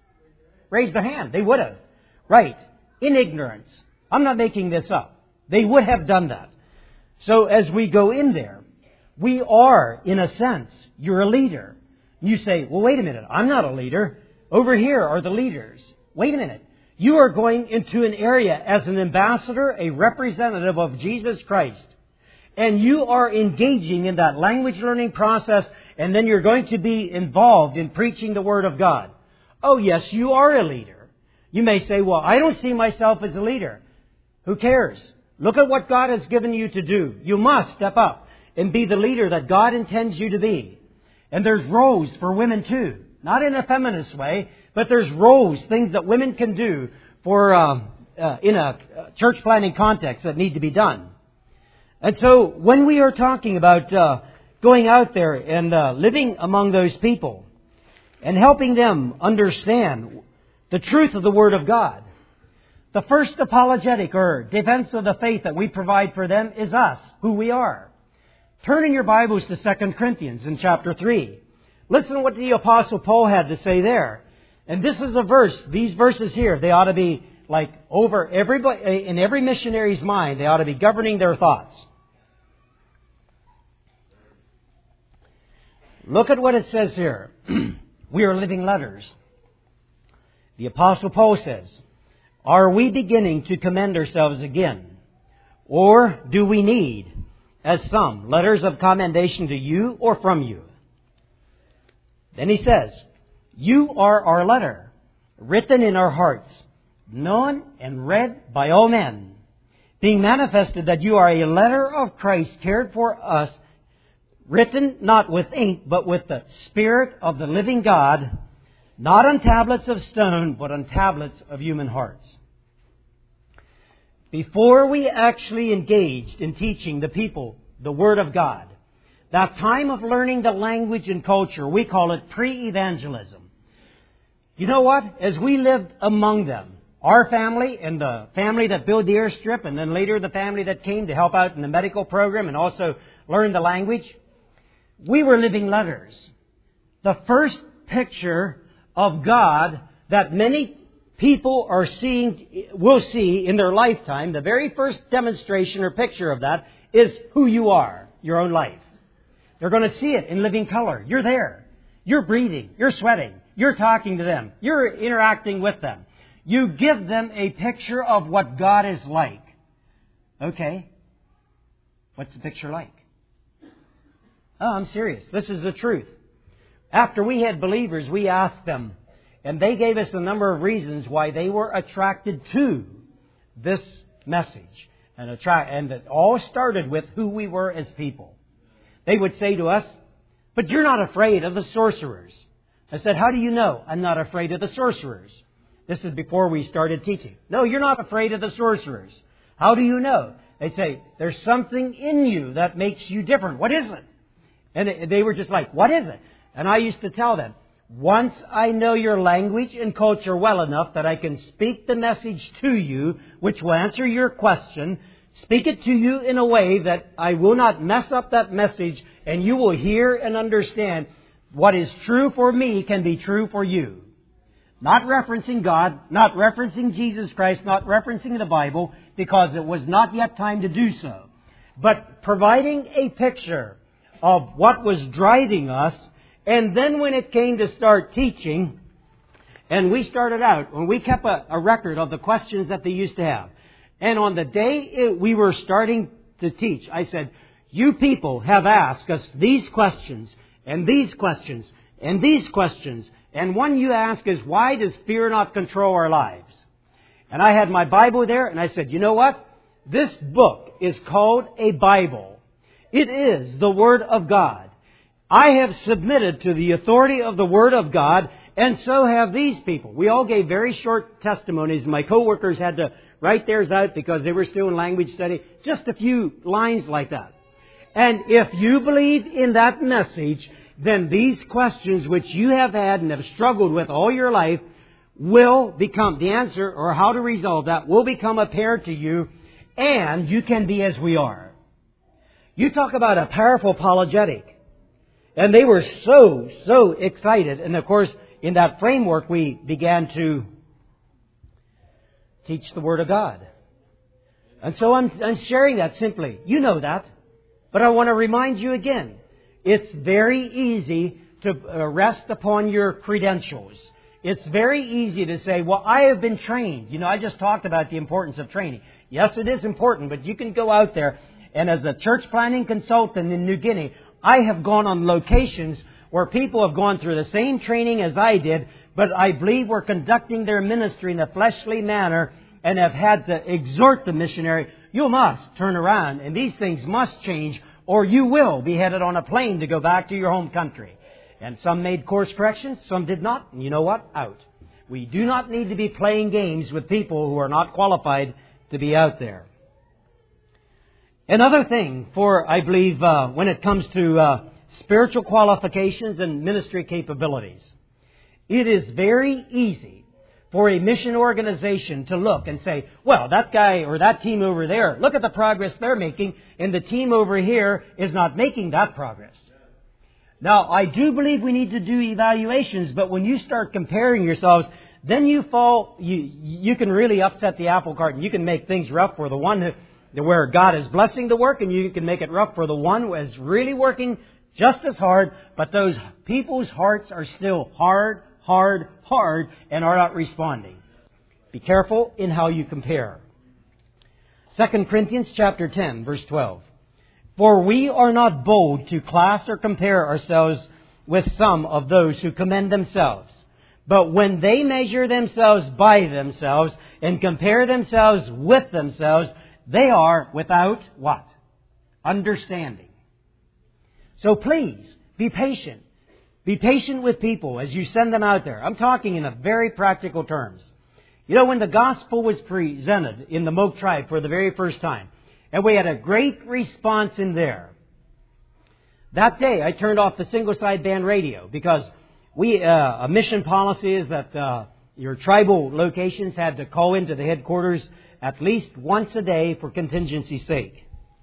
Raise their hand. They would have. Right. In ignorance. I'm not making this up. They would have done that. So as we go in there, we are, in a sense, you're a leader. You say, well, wait a minute. I'm not a leader. Over here are the leaders. Wait a minute. You are going into an area as an ambassador, a representative of Jesus Christ. And you are engaging in that language learning process, and then you're going to be involved in preaching the Word of God. Oh, yes, you are a leader. You may say, well, I don't see myself as a leader. Who cares? Look at what God has given you to do. You must step up and be the leader that God intends you to be. And there's roles for women too. Not in a feminist way, but there's roles, things that women can do for uh, uh, in a church planting context that need to be done. And so when we are talking about uh, going out there and uh, living among those people and helping them understand the truth of the Word of God, the first apologetic or defense of the faith that we provide for them is us, who we are. Turn in your Bibles to Second Corinthians in chapter three. Listen to what the Apostle Paul had to say there. And this is a verse, these verses here, they ought to be like over everybody, in every missionary's mind, they ought to be governing their thoughts. Look at what it says here. We are living letters. The Apostle Paul says, are we beginning to commend ourselves again? Or do we need, as some, letters of commendation to you or from you? Then he says, you are our letter, written in our hearts, known and read by all men, being manifested that you are a letter of Christ cared for us, written not with ink, but with the Spirit of the living God, not on tablets of stone, but on tablets of human hearts. Before we actually engaged in teaching the people the Word of God, that time of learning the language and culture, we call it pre-evangelism. You know what? As we lived among them, our family and the family that built the airstrip, and then later the family that came to help out in the medical program and also learn the language, we were living letters. The first picture of God that many people are seeing, will see in their lifetime, the very first demonstration or picture of that is who you are, your own life. They're going to see it in living color. You're there. You're breathing. You're sweating. You're talking to them. You're interacting with them. You give them a picture of what God is like. Okay. What's the picture like? Oh, I'm serious. This is the truth. After we had believers, we asked them, and they gave us a number of reasons why they were attracted to this message. And, attract, and it all started with who we were as people. They would say to us, but you're not afraid of the sorcerers. I said, how do you know I'm not afraid of the sorcerers? This is before we started teaching. No, you're not afraid of the sorcerers. How do you know? They'd say, there's something in you that makes you different. What is it? And they were just like, what is it? And I used to tell them, once I know your language and culture well enough that I can speak the message to you, which will answer your question, speak it to you in a way that I will not mess up that message, and you will hear and understand what is true for me can be true for you. Not referencing God, not referencing Jesus Christ, not referencing the Bible, because it was not yet time to do so. But providing a picture of what was driving us. And then when it came to start teaching, and we started out, when we kept a, a record of the questions that they used to have. And on the day it, we were starting to teach, I said, you people have asked us these questions, and these questions, and these questions. And one you ask is, why does fear not control our lives? And I had my Bible there, and I said, you know what? This book is called a Bible. It is the Word of God. I have submitted to the authority of the Word of God, and so have these people. We all gave very short testimonies. My co-workers had to write theirs out because they were still in language study. Just a few lines like that. And if you believe in that message, then these questions which you have had and have struggled with all your life will become, the answer or how to resolve that will become apparent to you, and you can be as we are. You talk about a powerful apologetic. And they were so, so excited. And of course, in that framework, we began to teach the Word of God. And so I'm, I'm sharing that simply. You know that. But I want to remind you again. It's very easy to rest upon your credentials. It's very easy to say, well, I have been trained. You know, I just talked about the importance of training. Yes, it is important, but you can go out there. And as a church planning consultant in New Guinea, I have gone on locations where people have gone through the same training as I did, but I believe were conducting their ministry in a fleshly manner and have had to exhort the missionary, you must turn around and these things must change or you will be headed on a plane to go back to your home country. And some made course corrections, some did not. And you know what? Out. We do not need to be playing games with people who are not qualified to be out there. Another thing for, I believe, uh, when it comes to uh, spiritual qualifications and ministry capabilities, it is very easy for a mission organization to look and say, well, that guy or that team over there, look at the progress they're making, and the team over here is not making that progress. Now, I do believe we need to do evaluations, but when you start comparing yourselves, then you fall, you, you can really upset the apple cart, and you can make things rough for the one who, where God is blessing the work, and you can make it rough for the one who is really working just as hard, but those people's hearts are still hard, hard, hard, and are not responding. Be careful in how you compare. Second Corinthians chapter ten, verse twelve. For we are not bold to class or compare ourselves with some of those who commend themselves. But when they measure themselves by themselves and compare themselves with themselves, they are without what? Understanding. So please, be patient. Be patient with people as you send them out there. I'm talking in a very practical terms. You know, when the gospel was presented in the Moke tribe for the very first time, and we had a great response in there, that day I turned off the single sideband radio because we uh, a mission policy is that uh, your tribal locations had to call into the headquarters at least once a day for contingency's sake.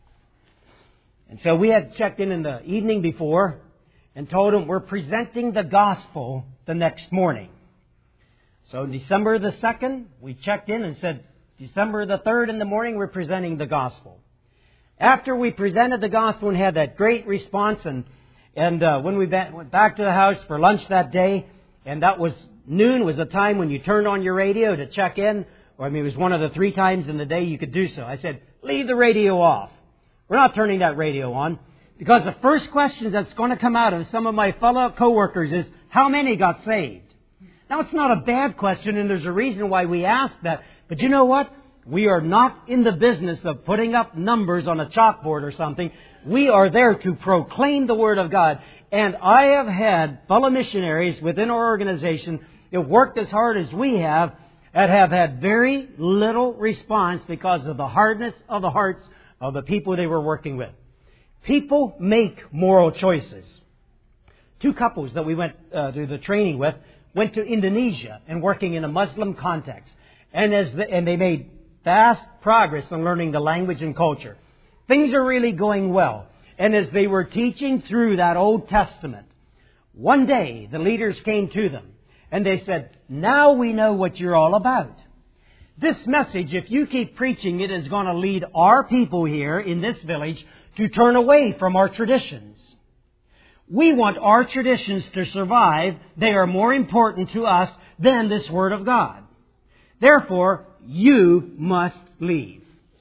And so we had checked in in the evening before and told them we're presenting the gospel the next morning. So December the second, we checked in and said, December the third in the morning, we're presenting the gospel. After we presented the gospel and had that great response, and and uh, when we went back to the house for lunch that day, and that was noon was a time when you turned on your radio to check in, or I mean it was one of the three times in the day you could do so. I said, leave the radio off. We're not turning that radio on, because the first question that's going to come out of some of my fellow coworkers is, how many got saved? Now, it's not a bad question, and there's a reason why we ask that. But you know what? We are not in the business of putting up numbers on a chalkboard or something. We are there to proclaim the Word of God. And I have had fellow missionaries within our organization that have worked as hard as we have that have had very little response because of the hardness of the hearts of the people they were working with. People make moral choices. Two couples that we went uh, to the training with went to Indonesia and working in a Muslim context. And as the, and they made fast progress in learning the language and culture. Things are really going well. And as they were teaching through that Old Testament, one day the leaders came to them and they said, now we know what you're all about. This message, if you keep preaching it, is going to lead our people here in this village to turn away from our traditions. We want our traditions to survive. They are more important to us than this Word of God. Therefore, you must leave.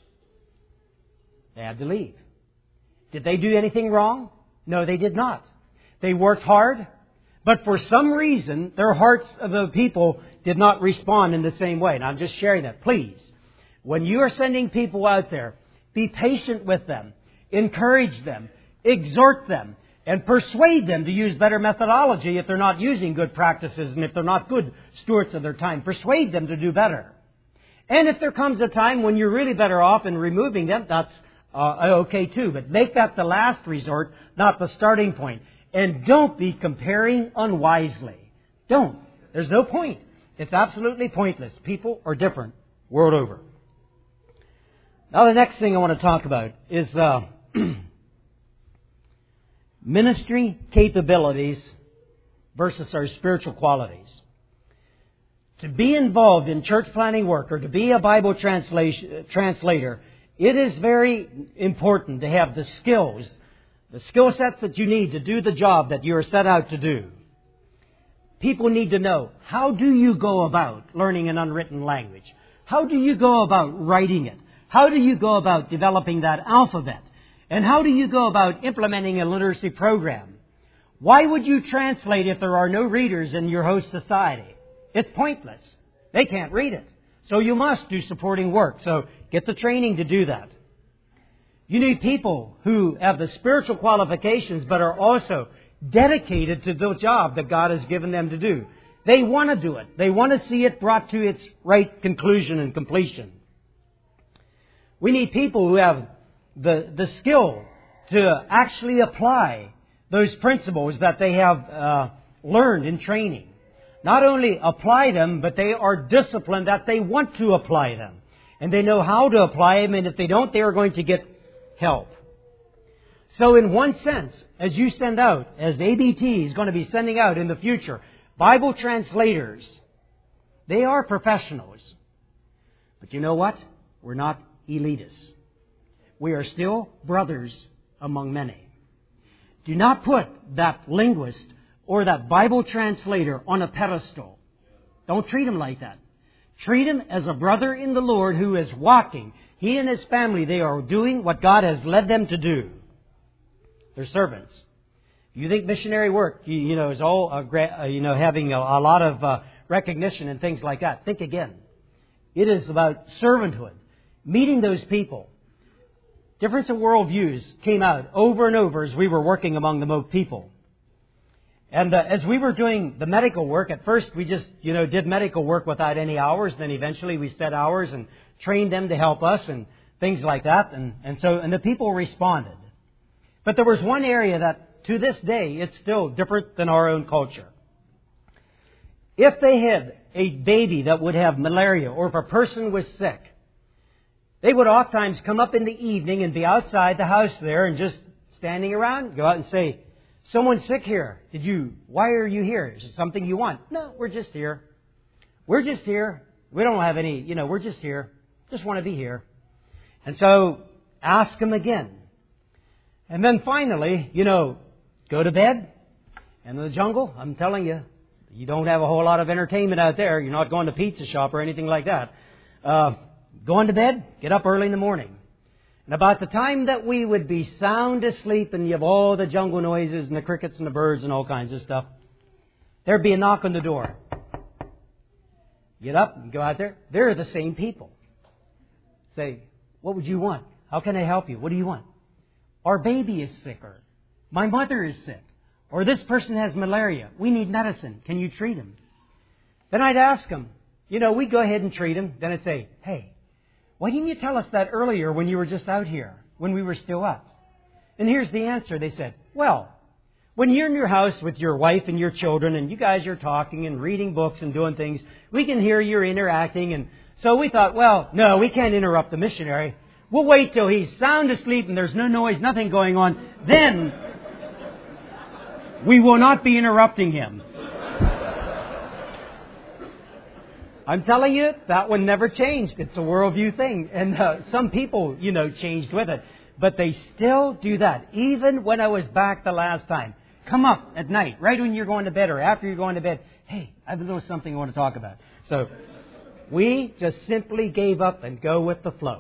They had to leave. Did they do anything wrong? No, they did not. They worked hard, but for some reason, their hearts of the people did not respond in the same way. And I'm just sharing that. Please, when you are sending people out there, be patient with them, encourage them, exhort them, and persuade them to use better methodology if they're not using good practices and if they're not good stewards of their time. Persuade them to do better. And if there comes a time when you're really better off in removing them, that's uh, okay too. But make that the last resort, not the starting point. And don't be comparing unwisely. Don't. There's no point. It's absolutely pointless. People are different world over. Now the next thing I want to talk about is Uh, ministry capabilities versus our spiritual qualities. To be involved in church planting work or to be a Bible translation, translator, it is very important to have the skills, the skill sets that you need to do the job that you are set out to do. People need to know, how do you go about learning an unwritten language? How do you go about writing it? How do you go about developing that alphabet? And how do you go about implementing a literacy program? Why would you translate if there are no readers in your host society? It's pointless. They can't read it. So you must do supporting work. So get the training to do that. You need people who have the spiritual qualifications but are also dedicated to the job that God has given them to do. They want to do it. They want to see it brought to its right conclusion and completion. We need people who have the, the skill to actually apply those principles that they have uh, learned in training. Not only apply them, but they are disciplined that they want to apply them. And they know how to apply them, and if they don't, they are going to get help. So in one sense, as you send out, as A B T is going to be sending out in the future, Bible translators, they are professionals. But you know what? We're not elitists. We are still brothers among many. Do not put that linguist or that Bible translator on a pedestal. Don't treat him like that. Treat him as a brother in the Lord who is walking. He and his family, they are doing what God has led them to do. They're servants. You think missionary work, you, you know, is all, uh, you know, having a, a lot of uh, recognition and things like that. Think again. It is about servanthood. Meeting those people. Difference of worldviews came out over and over as we were working among the Moog people. And uh, as we were doing the medical work, at first we just, you know, did medical work without any hours. Then eventually we set hours and trained them to help us and things like that. And, and so, and the people responded. But there was one area that, to this day, it's still different than our own culture. If they had a baby that would have malaria, or if a person was sick, they would oftentimes come up in the evening and be outside the house there and just standing around, go out and say, "Someone's sick here. Did you, why are you here? Is it something you want?" "No, we're just here. We're just here. We don't have any, you know, we're just here. Just want to be here." And so, ask them again. And then finally, you know, go to bed. And in the jungle, I'm telling you, you don't have a whole lot of entertainment out there. You're not going to pizza shop or anything like that. Uh, going to bed, get up early in the morning. And about the time that we would be sound asleep and you have all the jungle noises and the crickets and the birds and all kinds of stuff, there'd be a knock on the door. Get up and go out there. They're the same people. Say, "What would you want? How can I help you? What do you want?" "Our baby is sick," or "My mother is sick," or "This person has malaria. We need medicine. Can you treat him?" Then I'd ask them, you know, we'd go ahead and treat him. Then I'd say, "Hey, why didn't you tell us that earlier when you were just out here, when we were still up?" And here's the answer. They said, "Well, when you're in your house with your wife and your children and you guys are talking and reading books and doing things, we can hear you're interacting. And so we thought, well, no, we can't interrupt the missionary. We'll wait till he's sound asleep and there's no noise, nothing going on. Then we will not be interrupting him." I'm telling you, that one never changed. It's a worldview thing. And uh, some people, you know, changed with it. But they still do that. Even when I was back the last time. Come up at night, right when you're going to bed or after you're going to bed. "Hey, I have a little something I want to talk about." So we just simply gave up and go with the flow.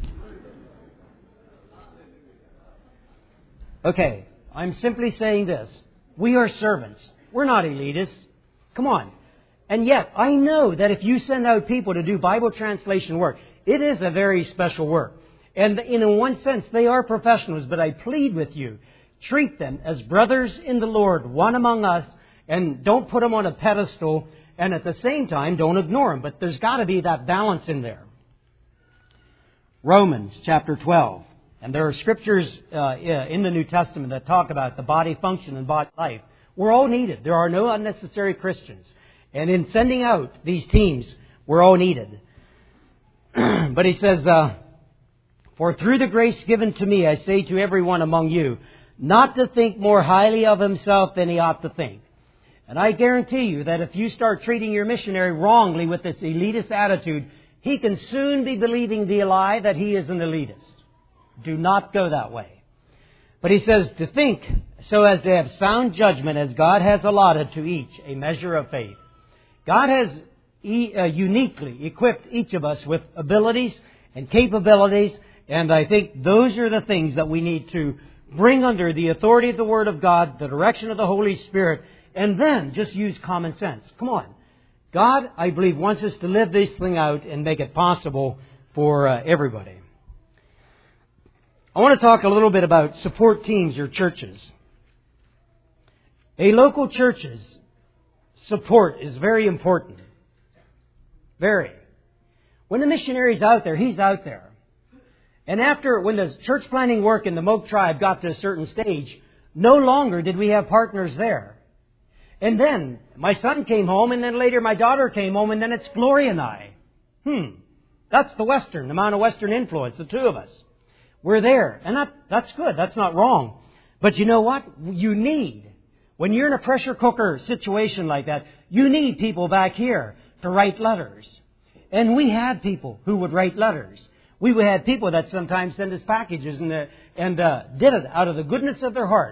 Okay, I'm simply saying this. We are servants. We're not elitists. Come on. And yet, I know that if you send out people to do Bible translation work, it is a very special work. And in one sense, they are professionals, but I plead with you, treat them as brothers in the Lord, one among us, and don't put them on a pedestal, and at the same time, don't ignore them. But there's got to be that balance in there. Romans chapter twelve. And there are scriptures uh, in the New Testament that talk about the body function and body life. We're all needed. There are no unnecessary Christians. And in sending out these teams, we're all needed. But he says, uh, "For through the grace given to me, I say to everyone among you, not to think more highly of himself than he ought to think." And I guarantee you that if you start treating your missionary wrongly with this elitist attitude, he can soon be believing the lie that he is an elitist. Do not go that way. But he says to think so as to have sound judgment as God has allotted to each a measure of faith. God has e- uh, uniquely equipped each of us with abilities and capabilities, and I think those are the things that we need to bring under the authority of the Word of God, the direction of the Holy Spirit, and then just use common sense. Come on. God, I believe, wants us to live this thing out and make it possible for uh, everybody. I want to talk a little bit about support teams or churches. A local church's support is very important. Very. When the missionary's out there, he's out there. And after, when the church planting work in the Moog tribe got to a certain stage, no longer did we have partners there. And then my son came home, and then later my daughter came home, and then it's Gloria and I. Hmm. That's the Western, the amount of Western influence, the two of us. We're there. And that, that's good. That's not wrong. But you know what? You need, when you're in a pressure cooker situation like that, you need people back here to write letters. And we had people who would write letters. We had people that sometimes send us packages and, uh, and uh, did it out of the goodness of their heart.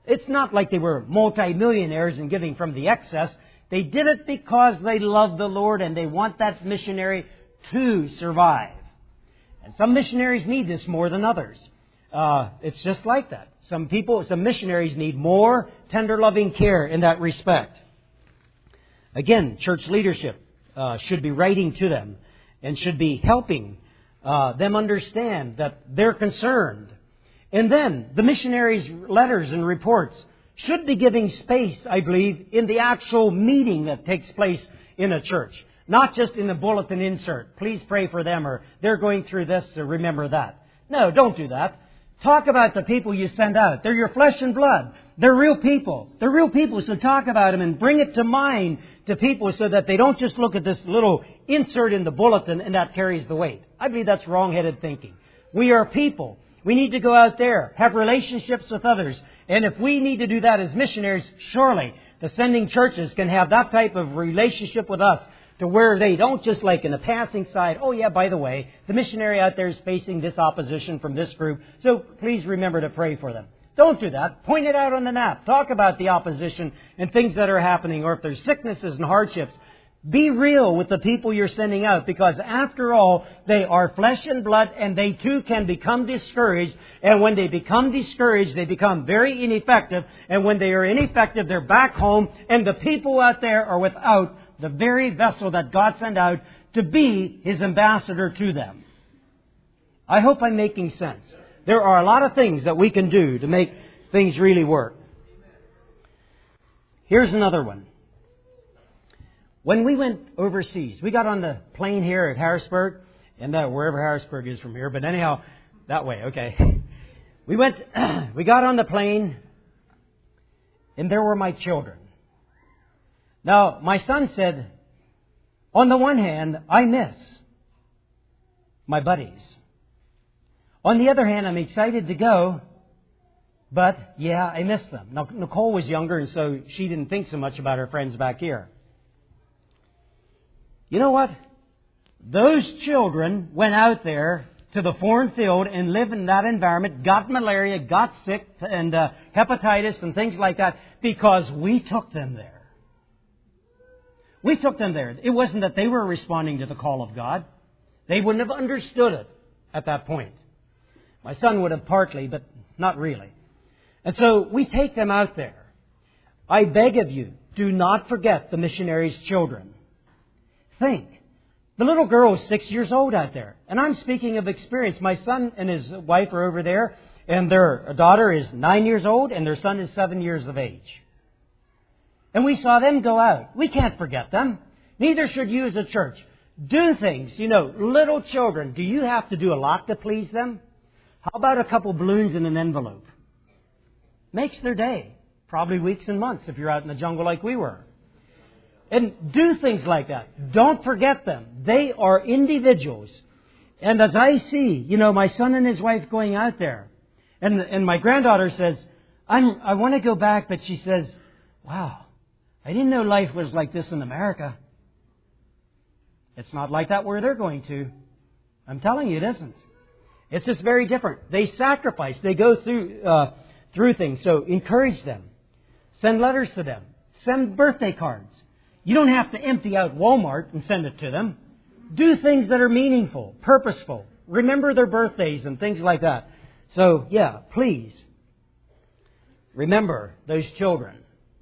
It's not like they were multimillionaires and giving from the excess. They did it because they love the Lord and they want that missionary to survive. And some missionaries need this more than others. Uh, it's just like that. Some people, some missionaries need more tender, loving care in that respect. Again, church leadership uh, should be writing to them and should be helping uh, them understand that they're concerned. And then the missionaries' letters and reports should be giving space, I believe, in the actual meeting that takes place in a church. Not just in the bulletin insert. Please pray for them, or they're going through this, so remember that. No, don't do that. Talk about the people you send out. They're your flesh and blood. They're real people. They're real people, so talk about them and bring it to mind to people so that they don't just look at this little insert in the bulletin and that carries the weight. I believe that's wrong-headed thinking. We are people. We need to go out there, have relationships with others. And if we need to do that as missionaries, surely the sending churches can have that type of relationship with us to where they don't just like in a passing side, oh yeah, by the way, the missionary out there is facing this opposition from this group, so please remember to pray for them. Don't do that. Point it out on the map. Talk about the opposition and things that are happening, or if there's sicknesses and hardships. Be real with the people you're sending out, because after all, they are flesh and blood, and they too can become discouraged. And when they become discouraged, they become very ineffective. And when they are ineffective, they're back home, and the people out there are without the very vessel that God sent out to be His ambassador to them. I hope I'm making sense. There are a lot of things that we can do to make things really work. Here's another one. When we went overseas, we got on the plane here at Harrisburg, and uh, wherever Harrisburg is from here, but anyhow, that way, okay. We went, we got on the plane, and there were my children. Now, my son said, on the one hand, I miss my buddies. On the other hand, I'm excited to go, but yeah, I miss them. Now, Nicole was younger, and so she didn't think so much about her friends back here. You know what? Those children went out there to the foreign field and lived in that environment, got malaria, got sick, and uh, hepatitis and things like that, because we took them there. We took them there. It wasn't that they were responding to the call of God. They wouldn't have understood it at that point. My son would have partly, but not really. And so we take them out there. I beg of you, do not forget the missionaries' children. Think. The little girl is six years old out there. And I'm speaking of experience. My son and his wife are over there, and their daughter is nine years old, and their son is seven years of age. And we saw them go out. We can't forget them. Neither should you as a church. Do things. You know, little children, do you have to do a lot to please them? How about a couple balloons in an envelope? Makes their day. Probably weeks and months if you're out in the jungle like we were. And do things like that. Don't forget them. They are individuals. And as I see, you know, my son and his wife going out there, and and my granddaughter says, I'm, I want to go back, but she says, wow, I didn't know life was like this in America. It's not like that where they're going to. I'm telling you, it isn't. It's just very different. They sacrifice. They go through uh, through things. So encourage them. Send letters to them. Send birthday cards. You don't have to empty out Walmart and send it to them. Do things that are meaningful, purposeful. Remember their birthdays and things like that. So, yeah, please remember those children.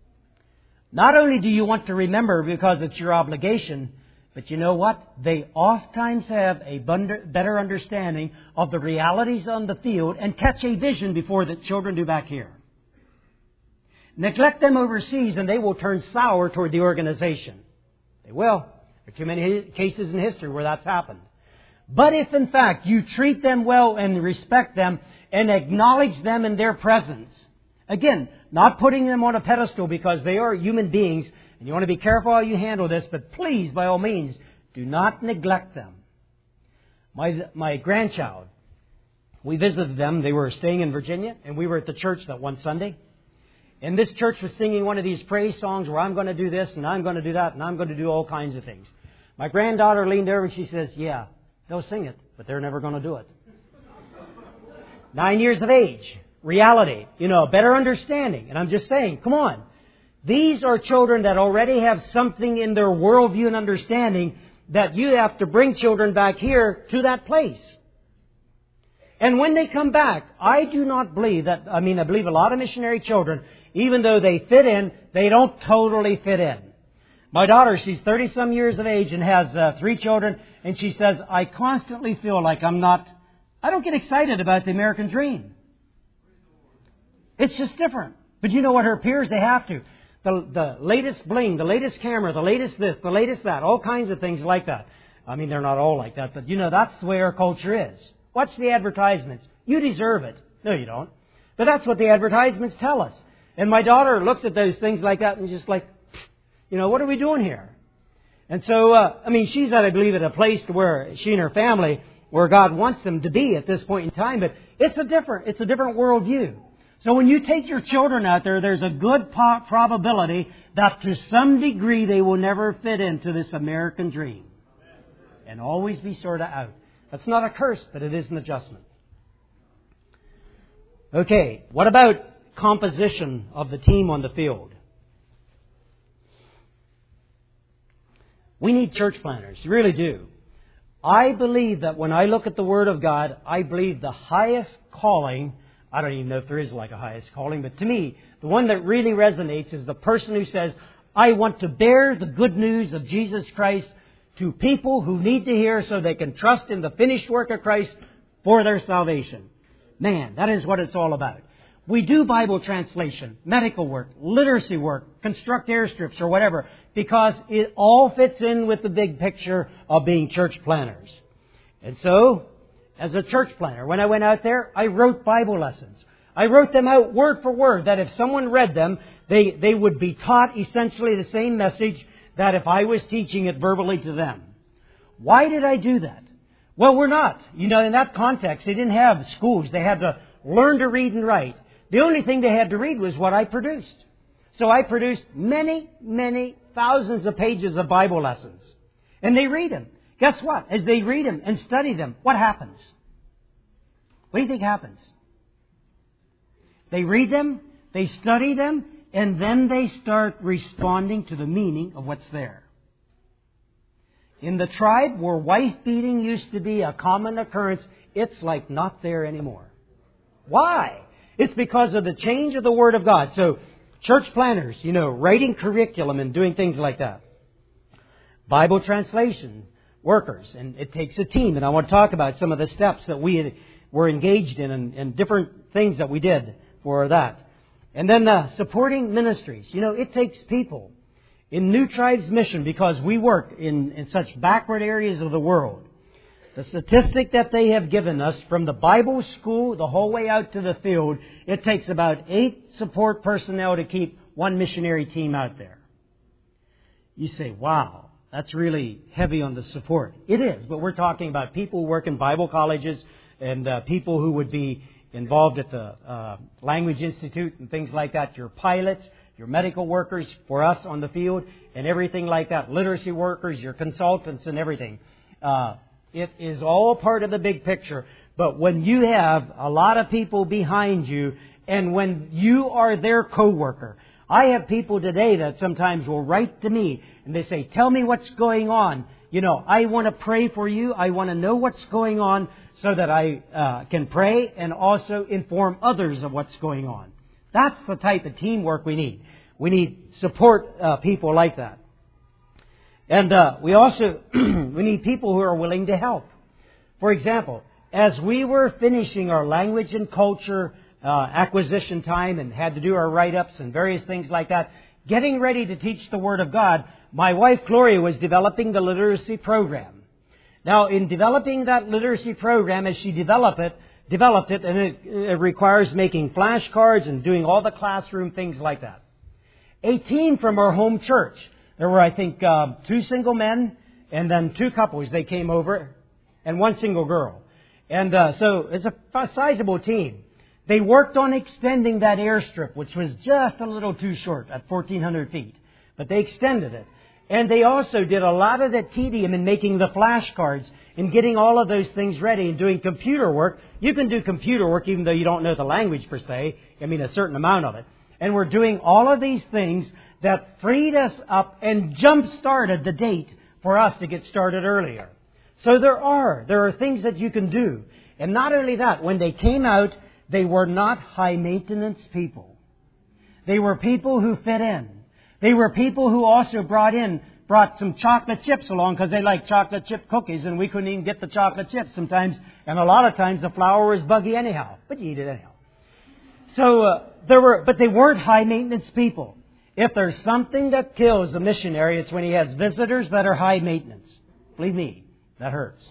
Not only do you want to remember because it's your obligation, but you know what? They oftentimes have a better understanding of the realities on the field and catch a vision before the children do back here. Neglect them overseas and they will turn sour toward the organization. They will. There are too many cases in history where that's happened. But if in fact you treat them well and respect them and acknowledge them in their presence, again, not putting them on a pedestal because they are human beings, and you want to be careful how you handle this, but please, by all means, do not neglect them. My, my grandchild, we visited them. They were staying in Virginia, and we were at the church that one Sunday. And this church was singing one of these praise songs where I'm going to do this, and I'm going to do that, and I'm going to do all kinds of things. My granddaughter leaned over and she says, yeah, they'll sing it, but they're never going to do it. Nine years of age. reality, you know, a better understanding. And I'm just saying, come on. These are children that already have something in their worldview and understanding that you have to bring children back here to that place. And when they come back, I do not believe that, I mean, I believe a lot of missionary children, even though they fit in, they don't totally fit in. My daughter, she's thirty-some years of age and has uh, three children, and she says, I constantly feel like I'm not, I don't get excited about the American dream. It's just different. But you know what, her peers, they have to. The, the latest bling, the latest camera, the latest this, the latest that, all kinds of things like that. I mean, they're not all like that, but you know, that's the way our culture is. Watch the advertisements. You deserve it. No, you don't. But that's what the advertisements tell us. And my daughter looks at those things like that and just like, you know, what are we doing here? And so, uh, I mean, she's at, I believe, at a place to where she and her family, where God wants them to be at this point in time, but it's a different, it's a different worldview. So when you take your children out there, there's a good po- probability that to some degree they will never fit into this American dream. And always be sort of out. That's not a curse, but it is an adjustment. Okay, what about composition of the team on the field? We need church planners, you really do. I believe that when I look at the Word of God, I believe the highest calling, I don't even know if there is like a highest calling, but to me, the one that really resonates is the person who says, I want to bear the good news of Jesus Christ to people who need to hear so they can trust in the finished work of Christ for their salvation. Man, that is what it's all about. We do Bible translation, medical work, literacy work, construct airstrips or whatever, because it all fits in with the big picture of being church planners. And so, as a church planner, when I went out there, I wrote Bible lessons. I wrote them out word for word, that if someone read them, they, they would be taught essentially the same message that if I was teaching it verbally to them. Why did I do that? Well, we're not. You know, in that context, they didn't have schools. They had to learn to read and write. The only thing they had to read was what I produced. So I produced many, many thousands of pages of Bible lessons. And they read them. Guess what? As they read them and study them, what happens? What do you think happens? They read them, they study them, and then they start responding to the meaning of what's there. In the tribe where wife-beating used to be a common occurrence, it's like not there anymore. Why? It's because of the change of the Word of God. So, church planners, you know, writing curriculum and doing things like that. Bible translation workers, and it takes a team. And I want to talk about some of the steps that we were engaged in and, and different things that we did for that. And then uh, supporting ministries. You know, it takes people. In New Tribes Mission, because we work in, in such backward areas of the world, the statistic that they have given us from the Bible school the whole way out to the field, it takes about eight support personnel to keep one missionary team out there. You say, wow, that's really heavy on the support. It is, but we're talking about people who work in Bible colleges and uh, people who would be involved at the uh, Language Institute and things like that, your pilots, your medical workers for us on the field, and everything like that, literacy workers, your consultants and everything. Uh, it is all part of the big picture. But when you have a lot of people behind you, and when you are their co-worker, I have people today that sometimes will write to me, and they say, tell me what's going on. You know, I want to pray for you. I want to know what's going on so that I uh, can pray and also inform others of what's going on. That's the type of teamwork we need. We need support uh, people like that. And uh, we also we need people who are willing to help. For example, as we were finishing our language and culture uh, acquisition time and had to do our write-ups and various things like that, getting ready to teach the Word of God, my wife Gloria was developing the literacy program. Now, in developing that literacy program, as she developed it, developed it, and it, it requires making flashcards and doing all the classroom things like that. A team from our home church. There were, I think, uh, two single men and then two couples. They came over, and one single girl. And uh, so it's a, a sizable team. They worked on extending that airstrip, which was just a little too short at fourteen hundred feet. But they extended it. And they also did a lot of the tedium in making the flashcards in getting all of those things ready and doing computer work. You can do computer work even though you don't know the language per se. I mean, a certain amount of it. And we're doing all of these things that freed us up and jump-started the date for us to get started earlier. So there are. There are things that you can do. And not only that, when they came out, they were not high-maintenance people. They were people who fit in. They were people who also brought in, brought some chocolate chips along because they like chocolate chip cookies, and we couldn't even get the chocolate chips sometimes. And a lot of times the flour was buggy anyhow, but you eat it anyhow. So uh, there were, but they weren't high-maintenance people. If there's something that kills a missionary, it's when he has visitors that are high-maintenance. Believe me, that hurts.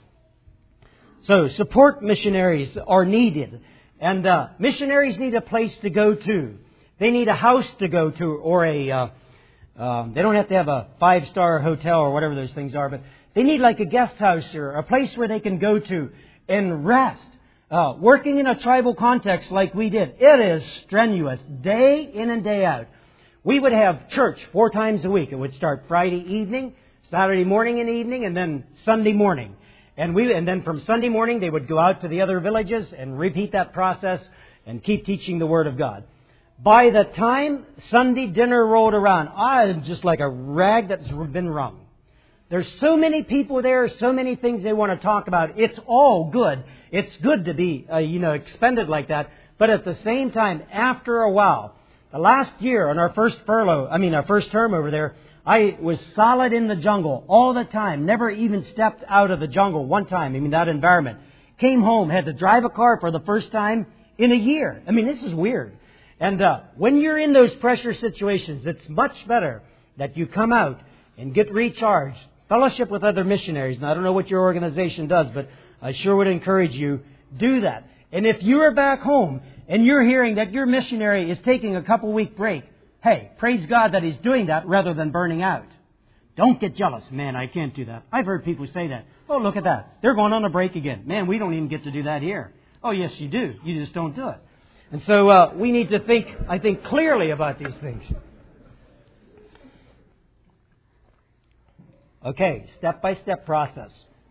So support missionaries are needed. And uh, missionaries need a place to go to. They need a house to go to, or a... Uh, um, they don't have to have a five-star hotel or whatever those things are, but they need like a guest house or a place where they can go to and rest. Uh, working in a tribal context like we did, it is strenuous, day in and day out. We would have church four times a week. It would start Friday evening, Saturday morning and evening, and then Sunday morning. And we, and then from Sunday morning, they would go out to the other villages and repeat that process and keep teaching the Word of God. By the time Sunday dinner rolled around, I'm just like a rag that's been wrung. There's so many people there, so many things they want to talk about. It's all good. It's good to be, uh, you know, expended like that. But at the same time, after a while, the last year on our first furlough, I mean our first term over there, I was solid in the jungle all the time. Never even stepped out of the jungle one time. I mean, that environment. Came home, had to drive a car for the first time in a year. I mean, this is weird. And uh, when you're in those pressure situations, it's much better that you come out and get recharged. Fellowship with other missionaries. And I don't know what your organization does, but I sure would encourage you, do that. And if you are back home and you're hearing that your missionary is taking a couple week break, hey, praise God that he's doing that rather than burning out. Don't get jealous. Man, I can't do that. I've heard people say that. Oh, look at that. They're going on a break again. Man, we don't even get to do that here. Oh, yes, you do. You just don't do it. And so uh, we need to think, I think, clearly about these things. Okay, step-by-step process.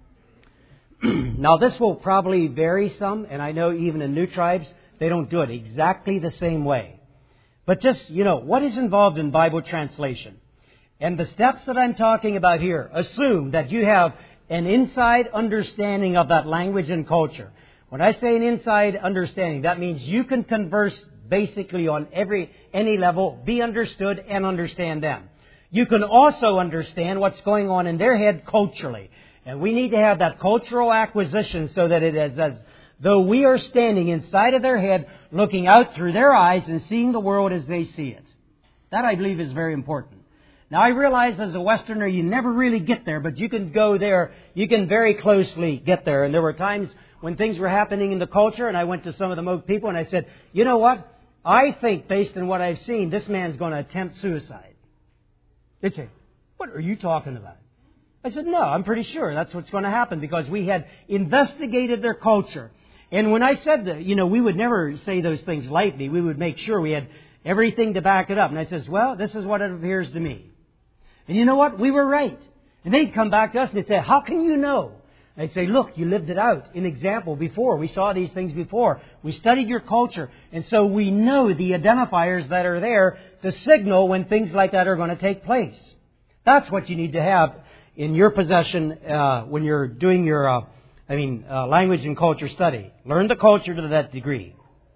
Now, this will probably vary some, and I know even in new tribes, they don't do it exactly the same way. But just, you know, what is involved in Bible translation? And the steps that I'm talking about here assume that you have an inside understanding of that language and culture. When I say an inside understanding, that means you can converse basically on every any level, be understood, and understand them. You can also understand what's going on in their head culturally. And we need to have that cultural acquisition so that it is as though we are standing inside of their head, looking out through their eyes and seeing the world as they see it. That, I believe, is very important. Now, I realize as a Westerner, you never really get there, but you can go there. You can very closely get there. And there were times when things were happening in the culture, and I went to some of the Moke people, and I said, you know what? I think, based on what I've seen, this man's going to attempt suicide. They'd say, what are you talking about? I said, no, I'm pretty sure that's what's going to happen, because we had investigated their culture. And when I said that, you know, we would never say those things lightly. We would make sure we had everything to back it up. And I says, well, this is what it appears to me. And you know what? We were right. And they'd come back to us and they'd say, how can you know? I'd say, look, you lived it out in example before. We saw these things before. We studied your culture. And so we know the identifiers that are there to signal when things like that are going to take place. That's what you need to have in your possession uh, when you're doing your, uh, I mean, uh, language and culture study. Learn the culture to that degree.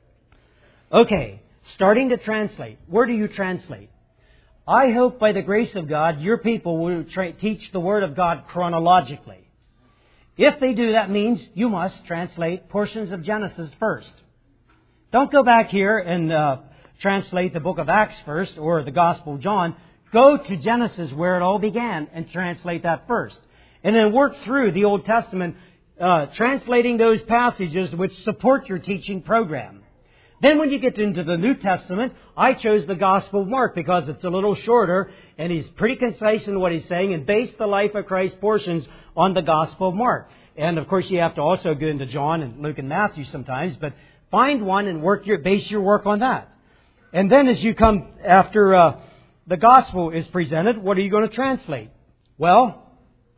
Okay, starting to translate. Where do you translate? I hope by the grace of God, your people will tra- teach the Word of God chronologically. If they do, that means you must translate portions of Genesis first. Don't go back here and uh, translate the book of Acts first or the Gospel of John. Go to Genesis where it all began and translate that first. And then work through the Old Testament, uh, translating those passages which support your teaching program. Then when you get into the New Testament, I chose the Gospel of Mark because it's a little shorter and he's pretty concise in what he's saying and based the life of Christ portions on the Gospel of Mark. And of course you have to also go into John and Luke and Matthew sometimes, but find one and work your base your work on that. And then as you come after uh, the Gospel is presented, what are you going to translate? Well,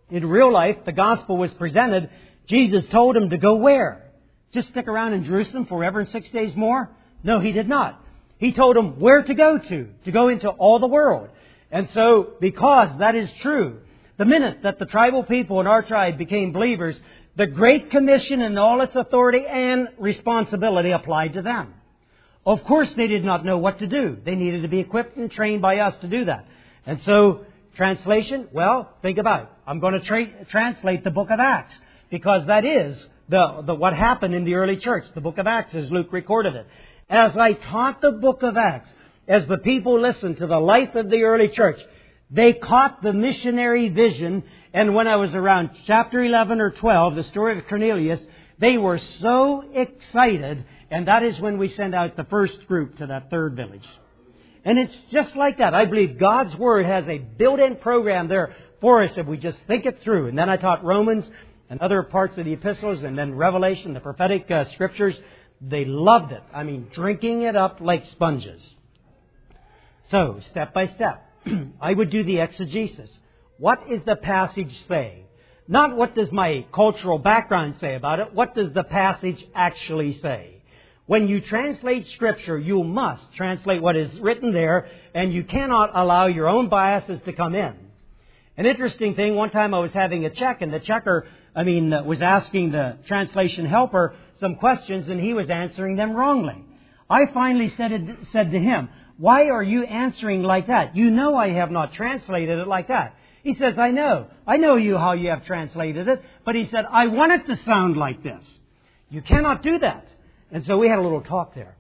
In real life, the gospel was presented. Jesus told him to go where? Just stick around in Jerusalem forever and six days more? No, He did not. He told him where to go to, to go into all the world. And so, because that is true, the minute that the tribal people in our tribe became believers, the Great Commission and all its authority and responsibility applied to them. Of course, they did not know what to do. They needed to be equipped and trained by us to do that. And so, translation, well, think about it. I'm going to tra- translate the book of Acts, because that is the, the what happened in the early church. The book of Acts, as Luke recorded it. As I taught the book of Acts, as the people listened to the life of the early church, they caught the missionary vision. And when I was around chapter eleven or twelve, the story of Cornelius, they were so excited. And that is when we sent out the first group to that third village. And it's just like that. I believe God's Word has a built-in program there for us if we just think it through. And then I taught Romans and other parts of the epistles, and then Revelation, the prophetic uh, scriptures. They loved it. I mean, drinking it up like sponges. So, step by step, I would do the exegesis. What is the passage saying? Not what does my cultural background say about it. What does the passage actually say? When you translate Scripture, you must translate what is written there, and you cannot allow your own biases to come in. An interesting thing, one time I was having a check, and the checker, I mean, was asking the translation helper some questions, and he was answering them wrongly. I finally said, it, said to him, "Why are you answering like that? You know I have not translated it like that." He says, "I know. I know you how you have translated it." But he said, "I want it to sound like this." You cannot do that. And so we had a little talk there.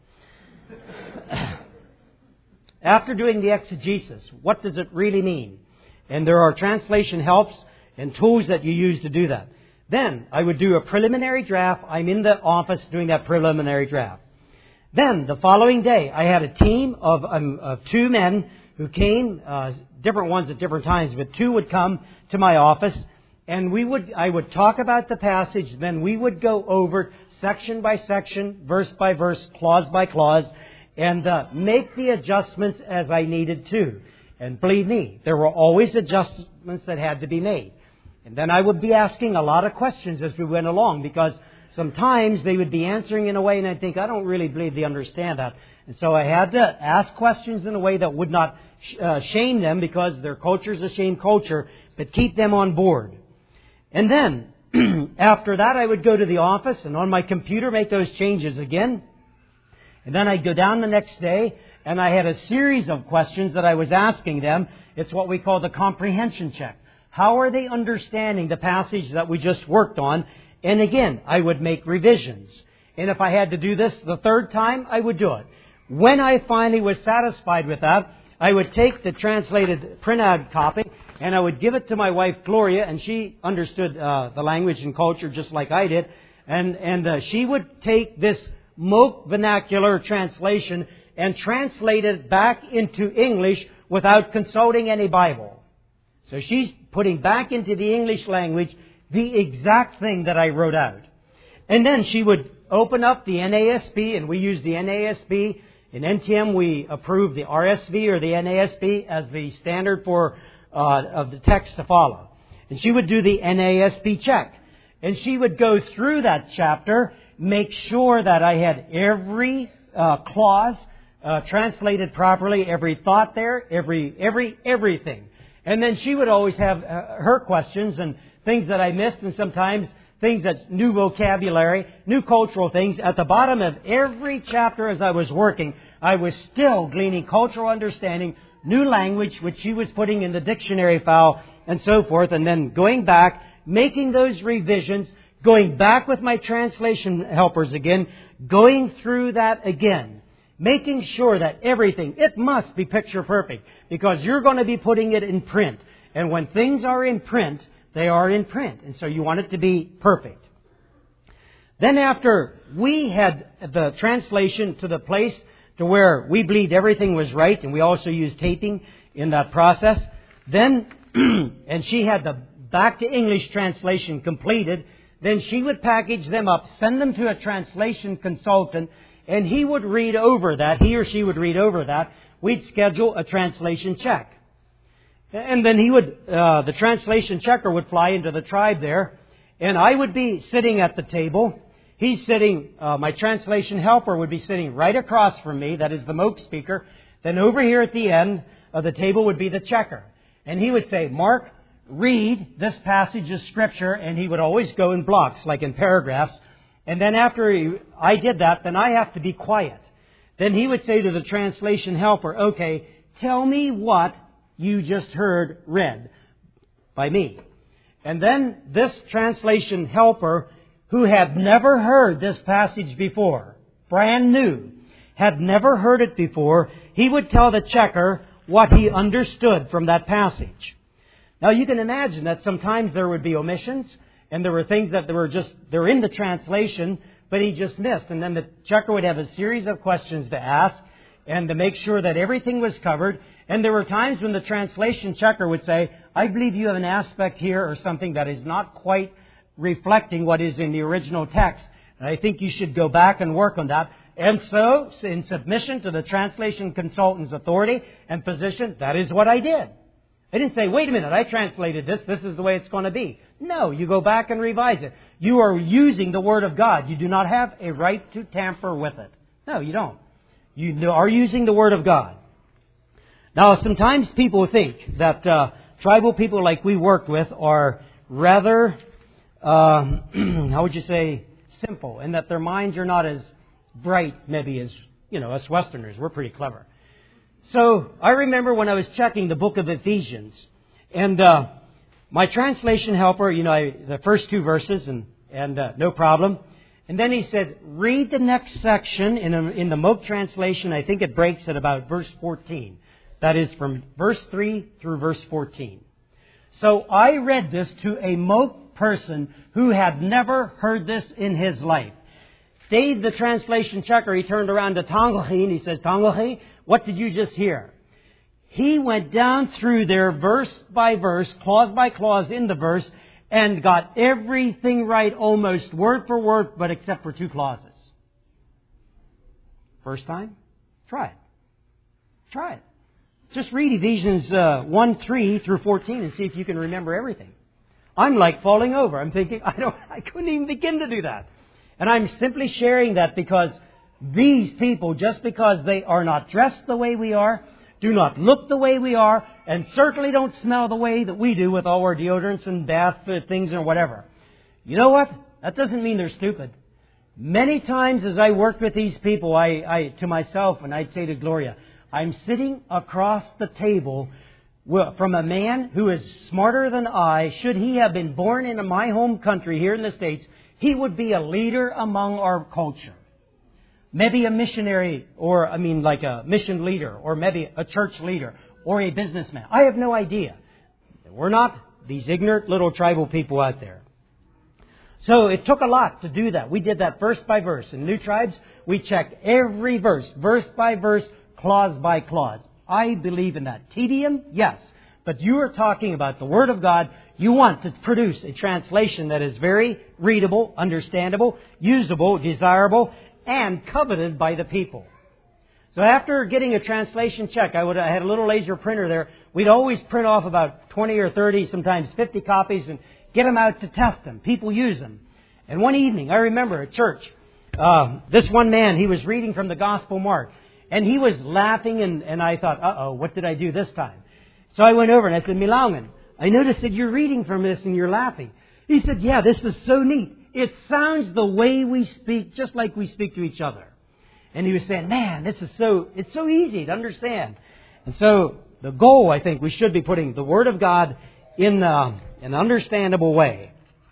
After doing the exegesis, what does it really mean? And there are translation helps and tools that you use to do that. Then I would do a preliminary draft. I'm in the office doing that preliminary draft. Then the following day, I had a team of, um, of two men who came, uh, different ones at different times, but two would come to my office, and we would, I would talk about the passage. Then we would go over section by section, verse by verse, clause by clause, and uh, make the adjustments as I needed to. And believe me, there were always adjustments that had to be made. And then I would be asking a lot of questions as we went along, because sometimes they would be answering in a way and I'd think, I don't really believe they understand that. And so I had to ask questions in a way that would not uh, shame them, because their culture is a shame culture, but keep them on board. And then, after that, I would go to the office and on my computer make those changes again. And then I'd go down the next day, and I had a series of questions that I was asking them. It's what we call the comprehension check. How are they understanding the passage that we just worked on? And again, I would make revisions. And if I had to do this the third time, I would do it. When I finally was satisfied with that, I would take the translated printout copy and I would give it to my wife, Gloria, and she understood uh, the language and culture just like I did. And, and uh, she would take this Moke vernacular translation and translate it back into English without consulting any Bible. So she's putting back into the English language the exact thing that I wrote out. And then she would open up the N A S B, and we use the N A S B. In N T M, we approve the R S V or the N A S B as the standard for uh, of the text to follow. And she would do the N A S B check. And she would go through that chapter, make sure that I had every uh, clause uh, translated properly, every thought there, every every everything. And then she would always have uh, her questions and things that I missed, and sometimes things that's new vocabulary, new cultural things. At the bottom of every chapter as I was working, I was still gleaning cultural understanding, new language, which she was putting in the dictionary file, and so forth, and then going back, making those revisions, going back with my translation helpers again, going through that again, making sure that everything, it must be picture perfect, because you're going to be putting it in print. And when things are in print, they are in print. And so you want it to be perfect. Then after we had the translation to the place to where we believed everything was right, and we also used taping in that process, then, and she had the back to English translation completed, then she would package them up, send them to a translation consultant, and he would read over that, he or she would read over that. We'd schedule a translation check. And then he would, uh, the translation checker would fly into the tribe there, and I would be sitting at the table. He's sitting, uh, my translation helper would be sitting right across from me, that is the Moke speaker. Then over here at the end of the table would be the checker. And he would say, Mark, read this passage of Scripture, and he would always go in blocks, like in paragraphs. And then after he, I did that, then I have to be quiet. Then he would say to the translation helper, okay, tell me what you just heard read by me. And then this translation helper, who had never heard this passage before, brand new, had never heard it before, he would tell the checker what he understood from that passage. Now you can imagine that sometimes there would be omissions, and there were things that were just, they're in the translation, but he just missed. And then the checker would have a series of questions to ask, and to make sure that everything was covered. And there were times when the translation checker would say, I believe you have an aspect here or something that is not quite reflecting what is in the original text. And I think you should go back and work on that. And so, in submission to the translation consultant's authority and position, that is what I did. I didn't say, wait a minute, I translated this, this is the way it's going to be. No, you go back and revise it. You are using the Word of God. You do not have a right to tamper with it. No, you don't. You are using the Word of God. Now, sometimes people think that uh, tribal people like we worked with are rather, uh, how would you say, simple, and that their minds are not as bright, maybe, as, you know, us Westerners. We're pretty clever. So, I remember when I was checking the book of Ephesians, and uh, my translation helper, you know, I, the first two verses, and, and uh, no problem. And then he said, read the next section in, a, in the Moke translation. I think it breaks at about verse fourteen. That is from verse three through verse fourteen. So I read this to a Moke person who had never heard this in his life. Dave, the translation checker, he turned around to Tongolhi and he says, Tongolhi, what did you just hear? He went down through there verse by verse, clause by clause in the verse, and got everything right almost word for word, but except for two clauses. First time? Try it. Try it. Just read Ephesians uh, one, three through fourteen and see if you can remember everything. I'm like falling over. I'm thinking, I don't, I couldn't even begin to do that. And I'm simply sharing that because these people, just because they are not dressed the way we are, do not look the way we are, and certainly don't smell the way that we do with all our deodorants and bath things and whatever. You know what? That doesn't mean they're stupid. Many times as I worked with these people, I, I to myself, and I'd say to Gloria, I'm sitting across the table from a man who is smarter than I. Should he have been born in my home country here in the States, he would be a leader among our culture. Maybe a missionary, or I mean like a mission leader, or maybe a church leader, or a businessman. I have no idea. We're not these ignorant little tribal people out there. So it took a lot to do that. We did that verse by verse. In New Tribes, we checked every verse, verse by verse, clause by clause. I believe in that. Tedium, yes. But you are talking about the Word of God. You want to produce a translation that is very readable, understandable, usable, desirable, and coveted by the people. So after getting a translation check, I would I had a little laser printer there. We'd always print off about twenty or thirty, sometimes fifty copies, and get them out to test them. People use them. And one evening, I remember at church, uh, this one man, he was reading from the Gospel Mark. And he was laughing, and, and I thought, uh-oh, what did I do this time? So I went over and I said, Milangan, I noticed that you're reading from this and you're laughing. He said, yeah, this is so neat. It sounds the way we speak, just like we speak to each other. And he was saying, man, this is so, it's so easy to understand. And so the goal, I think, we should be putting the Word of God in uh, an understandable way.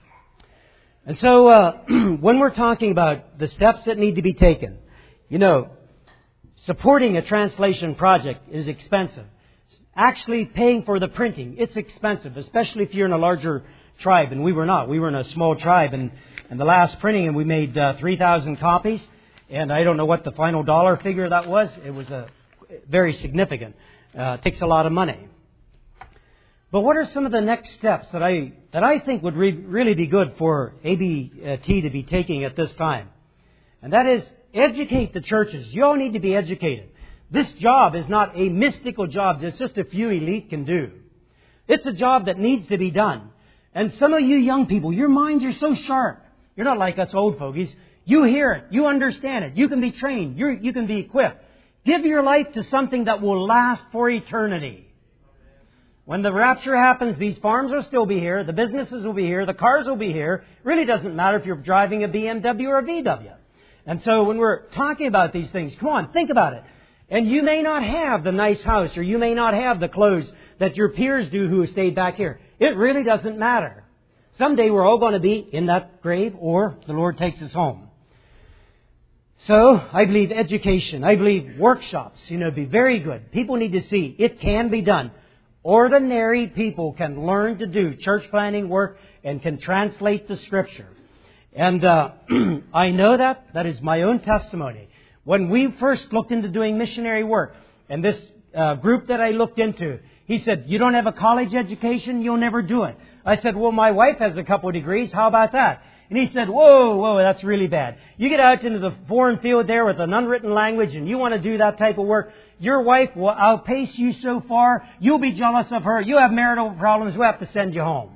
And so uh, when we're talking about the steps that need to be taken, you know, supporting a translation project is expensive. Actually paying for the printing, it's expensive, especially if you're in a larger tribe. And we were not. We were in a small tribe. And, and the last printing, and we made uh, three thousand copies. And I don't know what the final dollar figure that was. It was a very significant. Uh, it takes a lot of money. But what are some of the next steps that I that I think would re- really be good for A B T to be taking at this time? And that is, educate the churches. You all need to be educated. This job is not a mystical job that just a few elite can do. It's a job that needs to be done. And some of you young people, your minds are so sharp. You're not like us old fogies. You hear it. You understand it. You can be trained. You're, you can be equipped. Give your life to something that will last for eternity. When the rapture happens, these farms will still be here. The businesses will be here. The cars will be here. It really doesn't matter if you're driving a B M W or a V W. And so when we're talking about these things, come on, think about it. And you may not have the nice house, or you may not have the clothes that your peers do who have stayed back here. It really doesn't matter. Someday we're all going to be in that grave, or the Lord takes us home. So, I believe education, I believe workshops, you know, be very good. People need to see it can be done. Ordinary people can learn to do church planting work and can translate the Scripture. And uh, I know that. That is my own testimony. When we first looked into doing missionary work, and this uh, group that I looked into, he said, you don't have a college education, you'll never do it. I said, well, my wife has a couple of degrees, how about that? And he said, whoa, whoa, that's really bad. You get out into the foreign field there with an unwritten language and you want to do that type of work, your wife will outpace you so far, you'll be jealous of her, you have marital problems, we'll have to send you home.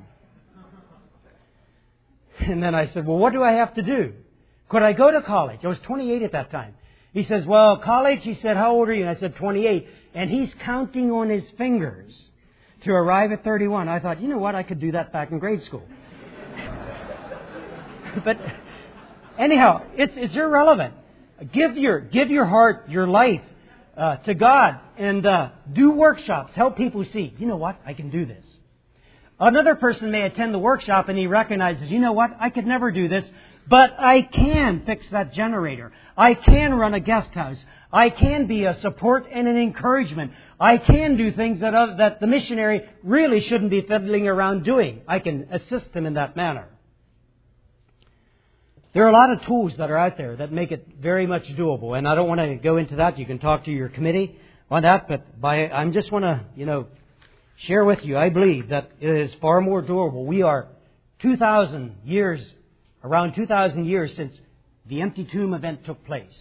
And then I said, well, what do I have to do? Could I go to college? I was twenty-eight at that time. He says, well, college, he said, how old are you? And I said, twenty-eight. And he's counting on his fingers to arrive at thirty-one. I thought, you know what, I could do that back in grade school. But anyhow, it's it's irrelevant. Give your give your heart, your life uh, to God, and uh, do workshops. Help people see, you know what, I can do this. Another person may attend the workshop and he recognizes, you know what, I could never do this, but I can fix that generator. I can run a guest house. I can be a support and an encouragement. I can do things that uh, that the missionary really shouldn't be fiddling around doing. I can assist him in that manner. There are a lot of tools that are out there that make it very much doable, and I don't want to go into that. You can talk to your committee on that, but by I just want to, you know, share with you, I believe that it is far more doable. We are two thousand years, around two thousand years since the empty tomb event took place.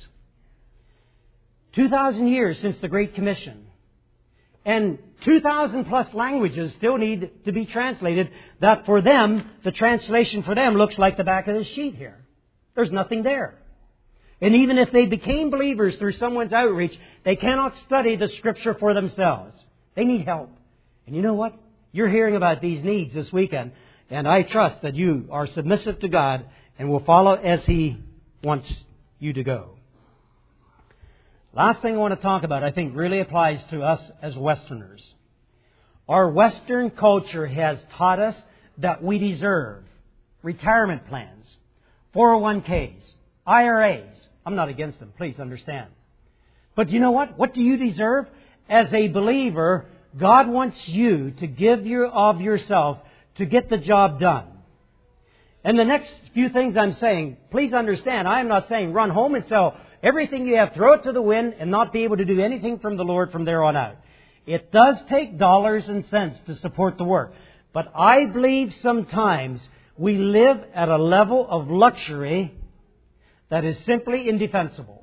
two thousand years since the Great Commission. And two thousand plus languages still need to be translated, that for them, the translation for them looks like the back of this sheet here. There's nothing there. And even if they became believers through someone's outreach, they cannot study the Scripture for themselves. They need help. And you know what? You're hearing about these needs this weekend, and I trust that you are submissive to God and will follow as He wants you to go. Last thing I want to talk about, I think, really applies to us as Westerners. Our Western culture has taught us that we deserve retirement plans, four oh one k's, I R A's. I'm not against them, please understand. But you know what? What do you deserve? As a believer, God wants you to give you of yourself to get the job done. And the next few things I'm saying, please understand, I am not saying run home and sell everything you have, throw it to the wind, and not be able to do anything from the Lord from there on out. It does take dollars and cents to support the work. But I believe sometimes we live at a level of luxury that is simply indefensible.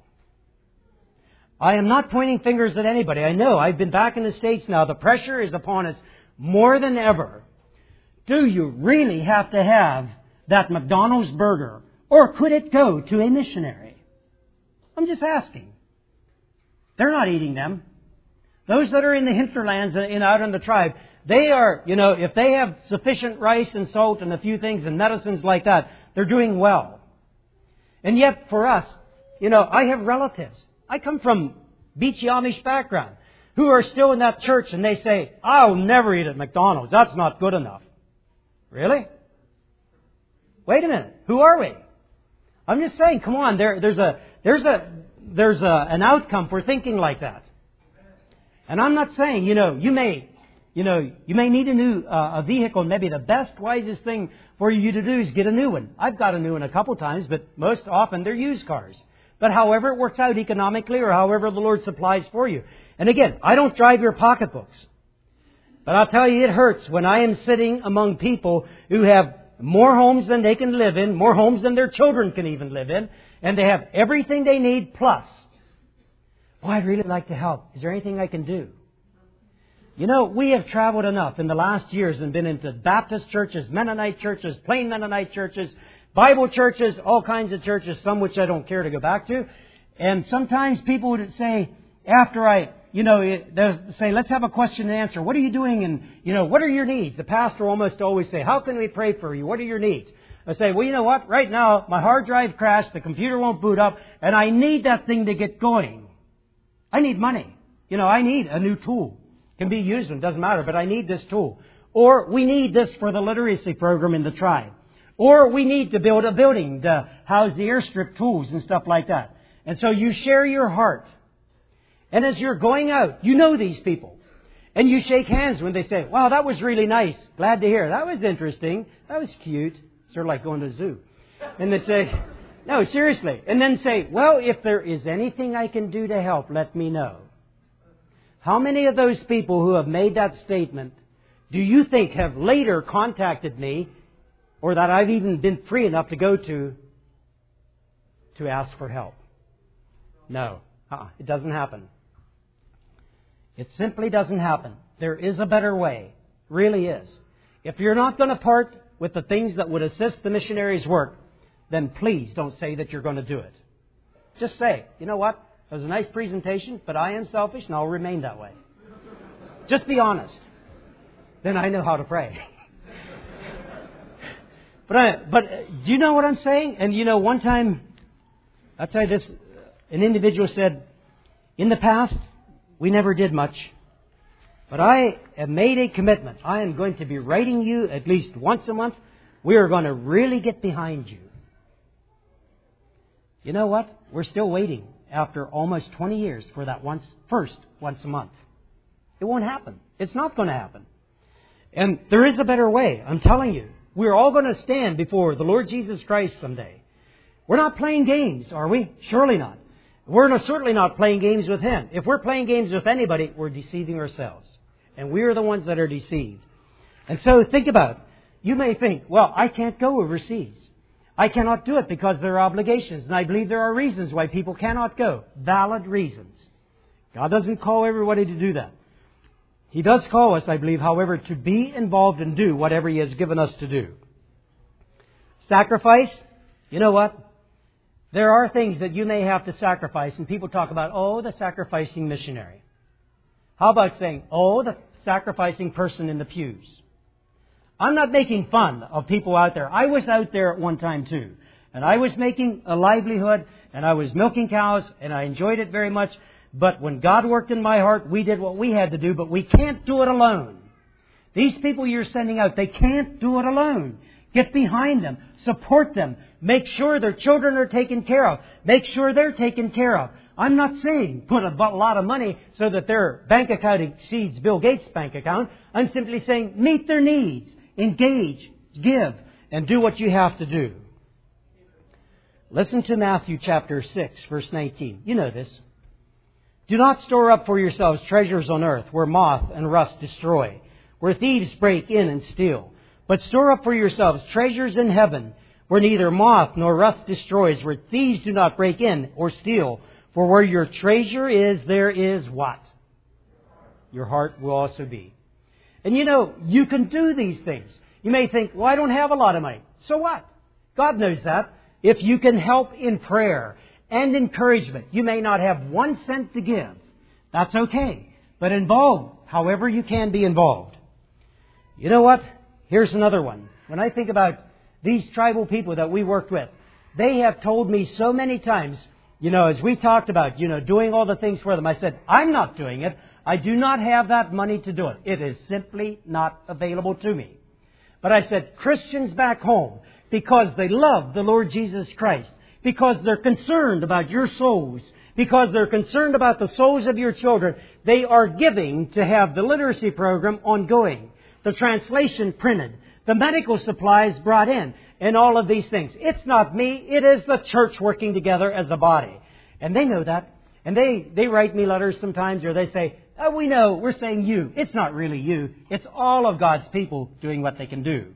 I am not pointing fingers at anybody. I know, I've been back in the States now. The pressure is upon us more than ever. Do you really have to have that McDonald's burger? Or could it go to a missionary? I'm just asking. They're not eating them. Those that are in the hinterlands and out in the tribe, they are, you know, if they have sufficient rice and salt and a few things and medicines like that, they're doing well. And yet for us, you know, I have relatives. I come from beachy Amish background who are still in that church and they say, I'll never eat at McDonald's. That's not good enough. Really? Wait a minute. Who are we? I'm just saying, come on, there, there's a, there's a, there's a, an outcome for thinking like that. And I'm not saying, you know, you may, you know, you may need a new, uh, a vehicle. Maybe the best, wisest thing for you to do is get a new one. I've got a new one a couple times, but most often they're used cars. But however it works out economically or however the Lord supplies for you. And again, I don't drive your pocketbooks. But I'll tell you, it hurts when I am sitting among people who have more homes than they can live in, more homes than their children can even live in, and they have everything they need plus. Oh, I'd really like to help. Is there anything I can do? You know, we have traveled enough in the last years and been into Baptist churches, Mennonite churches, plain Mennonite churches, Bible churches, all kinds of churches, some which I don't care to go back to. And sometimes people would say, after I, you know, they'll say, let's have a question and answer. What are you doing? And, you know, what are your needs? The pastor almost always say, how can we pray for you? What are your needs? I say, well, you know what? Right now, my hard drive crashed, the computer won't boot up, and I need that thing to get going. I need money. You know, I need a new tool. It can be used, it doesn't matter, but I need this tool. Or we need this for the literacy program in the tribe. Or we need to build a building to house the airstrip tools and stuff like that. And so you share your heart. And as you're going out, you know these people. And you shake hands when they say, wow, that was really nice. Glad to hear. That was interesting. That was cute. Sort of like going to the zoo. And they say, no, seriously. And then say, well, if there is anything I can do to help, let me know. How many of those people who have made that statement do you think have later contacted me, or that I've even been free enough to go to, to ask for help? No. Uh-uh. It doesn't happen. It simply doesn't happen. There is a better way. Really is. If you're not going to part with the things that would assist the missionaries' work, then please don't say that you're going to do it. Just say, you know what? It was a nice presentation, but I am selfish and I'll remain that way. Just be honest. Then I know how to pray. but I, but do you know what I'm saying? And you know, one time, I'll tell you this, an individual said, in the past, we never did much. But I have made a commitment. I am going to be writing you at least once a month. We are going to really get behind you. You know what? We're still waiting after almost twenty years for that once, first once a month. It won't happen. It's not going to happen. And there is a better way. I'm telling you. We're all going to stand before the Lord Jesus Christ someday. We're not playing games, are we? Surely not. We're not, certainly not playing games with Him. If we're playing games with anybody, we're deceiving ourselves. And we are the ones that are deceived. And so think about it. You may think, well, I can't go overseas. I cannot do it because there are obligations. And I believe there are reasons why people cannot go. Valid reasons. God doesn't call everybody to do that. He does call us, I believe, however, to be involved and do whatever He has given us to do. Sacrifice, you know what? There are things that you may have to sacrifice, and people talk about, oh, the sacrificing missionary. How about saying, oh, the sacrificing person in the pews? I'm not making fun of people out there. I was out there at one time too. And I was making a livelihood, and I was milking cows, and I enjoyed it very much. But when God worked in my heart, we did what we had to do, but we can't do it alone. These people you're sending out, they can't do it alone. Get behind them. Support them. Make sure their children are taken care of. Make sure they're taken care of. I'm not saying put a lot of money so that their bank account exceeds Bill Gates' bank account. I'm simply saying meet their needs. Engage. Give. And do what you have to do. Listen to Matthew chapter six, verse nineteen. You know this. Do not store up for yourselves treasures on earth where moth and rust destroy, where thieves break in and steal. But store up for yourselves treasures in heaven, where neither moth nor rust destroys, where thieves do not break in or steal. For where your treasure is, there is what? Your heart will also be. And you know, you can do these things. You may think, well, I don't have a lot of money. So what? God knows that. If you can help in prayer and encouragement, you may not have one cent to give. That's okay. But involve however you can be involved. You know what? Here's another one. When I think about these tribal people that we worked with, they have told me so many times, you know, as we talked about, you know, doing all the things for them, I said, I'm not doing it. I do not have that money to do it. It is simply not available to me. But I said, Christians back home, because they love the Lord Jesus Christ, because they're concerned about your souls, because they're concerned about the souls of your children, they are giving to have the literacy program ongoing, the translation printed, the medical supplies brought in, and all of these things. It's not me. It is the church working together as a body. And they know that. And they, they write me letters sometimes, or they say, oh, we know, we're saying you. It's not really you. It's all of God's people doing what they can do.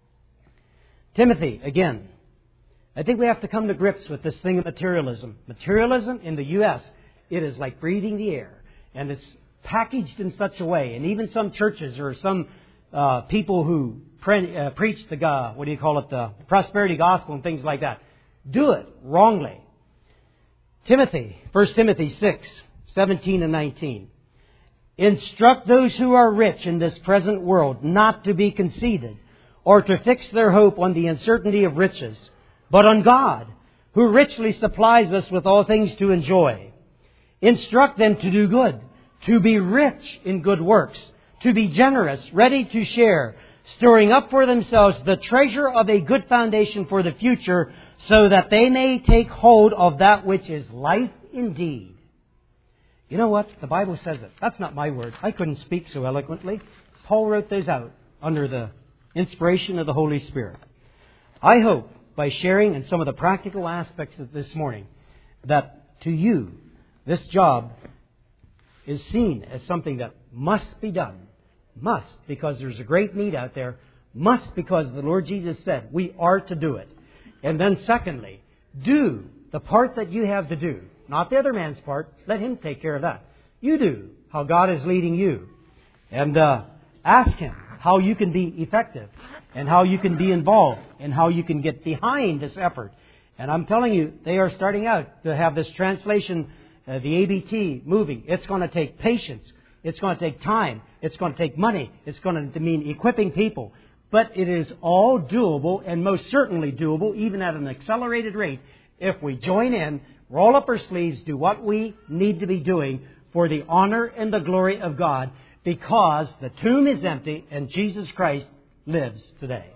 Timothy, again, I think we have to come to grips with this thing of materialism. Materialism in the U S, it is like breathing the air. And it's packaged in such a way, and even some churches or some uh, people who pre- uh, preach the, uh, what do you call it, the prosperity gospel and things like that, do it wrongly. Timothy, First Timothy six, seventeen and nineteen. Instruct those who are rich in this present world not to be conceited, or to fix their hope on the uncertainty of riches, but on God, who richly supplies us with all things to enjoy. Instruct them to do good, to be rich in good works, to be generous, ready to share, storing up for themselves the treasure of a good foundation for the future, so that they may take hold of that which is life indeed. You know what? The Bible says it. That's not my word. I couldn't speak so eloquently. Paul wrote those out under the inspiration of the Holy Spirit. I hope by sharing in some of the practical aspects of this morning that to you this job is seen as something that must be done. Must, because there's a great need out there. Must, because the Lord Jesus said we are to do it. And then secondly, do the part that you have to do. Not the other man's part. Let him take care of that. You do how God is leading you. And uh, ask Him how you can be effective and how you can be involved and how you can get behind this effort. And I'm telling you, they are starting out to have this translation, uh, the A B T, moving. It's going to take patience. It's going to take time. It's going to take money. It's going to mean equipping people. But it is all doable, and most certainly doable, even at an accelerated rate, if we join in, roll up our sleeves, do what we need to be doing for the honor and the glory of God, because the tomb is empty and Jesus Christ lives today.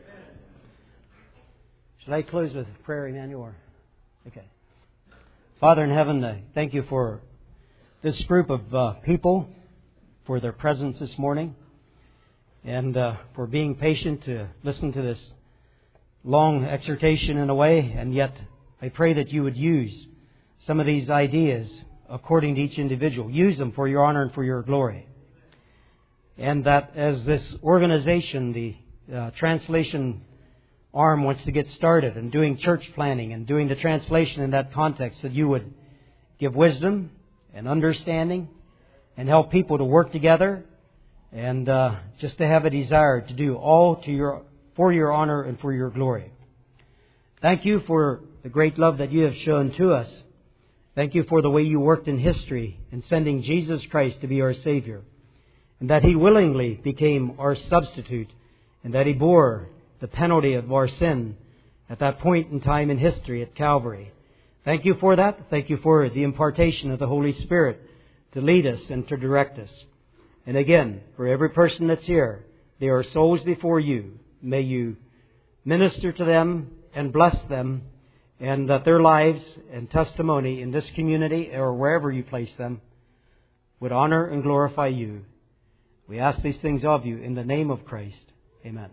Should I close with prayer, Emmanuel? Okay. Father in heaven, I thank you for this group of uh, people, for their presence this morning, and uh, for being patient to listen to this long exhortation in a way, and yet I pray that you would use some of these ideas according to each individual. Use them for your honor and for your glory. And that as this organization, the uh, translation arm wants to get started and doing church planning and doing the translation in that context, that you would give wisdom and understanding and help people to work together and uh, just to have a desire to do all to your for your honor and for your glory. Thank you for the great love that you have shown to us. Thank you for the way you worked in history in sending Jesus Christ to be our Savior, and that He willingly became our substitute, and that He bore the penalty of our sin at that point in time in history at Calvary. Thank you for that. Thank you for the impartation of the Holy Spirit to lead us and to direct us. And again, for every person that's here, they are souls before you. May you minister to them and bless them, and that their lives and testimony in this community or wherever you place them would honor and glorify you. We ask these things of you in the name of Christ. Amen.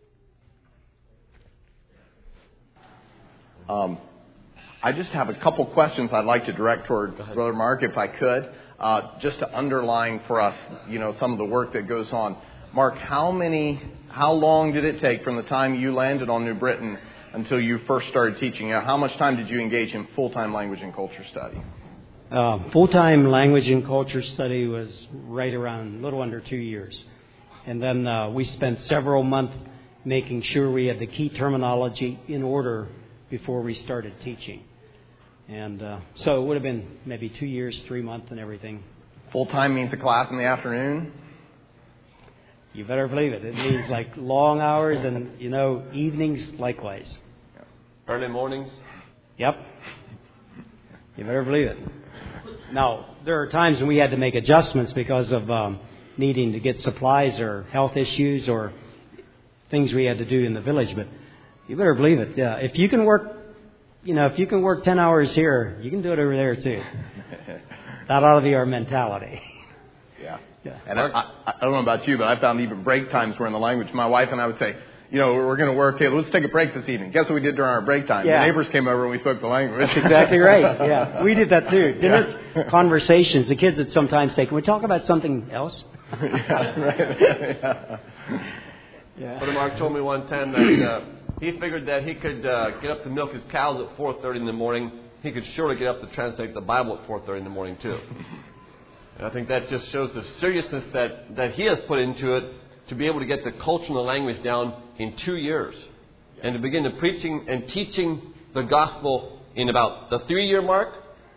Um, I just have a couple questions I'd like to direct toward Brother Mark, if I could, uh, just to underline for us, you know, some of the work that goes on. Mark, how many, how long did it take from the time you landed on New Britain until you first started teaching? How much time did you engage in full-time language and culture study? Uh, full-time language and culture study was right around a little under two years. And then uh, we spent several months making sure we had the key terminology in order before we started teaching. And uh, so it would have been maybe two years, three months and everything. Full-time means a class in the afternoon? You better believe it. It means like long hours and, you know, evenings likewise. Early mornings? Yep. You better believe it. Now, there are times when we had to make adjustments because of um, needing to get supplies or health issues or things we had to do in the village. But you better believe it. Yeah. If you can work, you know, if you can work ten hours here, you can do it over there too. That ought to be our mentality. Yeah. Yeah. And I, I, I don't know about you, but I found even break times were in the language. My wife and I would say, you know, we're going to work. Hey, let's take a break this evening. Guess what we did during our break time? Yeah. The neighbors came over and we spoke the language. That's exactly right. Yeah, we did that too. Dinner yeah. conversations. The kids would sometimes say, "Can we talk about something else?" Yeah, right. Yeah. Yeah. Brother Mark told me one time that uh, he figured that he could uh, get up to milk his cows at four thirty in the morning. He could surely get up to translate the Bible at four thirty in the morning too. And I think that just shows the seriousness that, that he has put into it to be able to get the culture and the language down in two years. And to begin to preaching and teaching the gospel in about the three-year mark.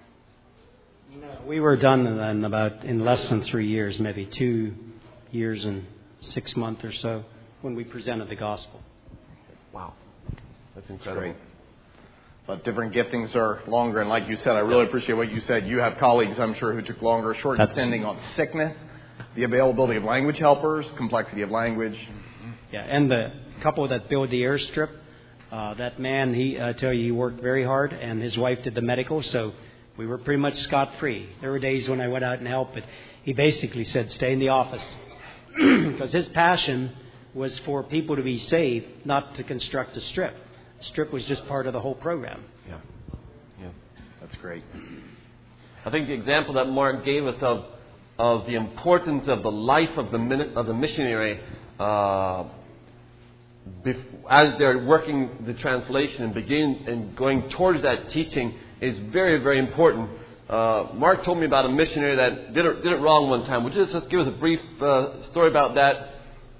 No, we were done in about in less than three years, maybe two years and six months or so, when we presented the gospel. Wow, that's incredible. That's but different giftings are longer, and like you said, I really appreciate what you said. You have colleagues, I'm sure, who took longer, short, That's, depending on sickness, the availability of language helpers, complexity of language. Yeah, and the couple that built the airstrip, uh, that man, he, I tell you, he worked very hard, and his wife did the medical, so we were pretty much scot-free. There were days when I went out and helped, but he basically said, stay in the office. Because his passion was for people to be saved, not to construct a strip. Strip was just part of the whole program. Yeah, yeah, that's great. I think the example that Mark gave us of of the importance of the life of the of the missionary uh, bef- as they're working the translation and begin and going towards that teaching is very, very important. Uh, Mark told me about a missionary that did it, did it wrong one time. Would you just give us a brief uh, story about that?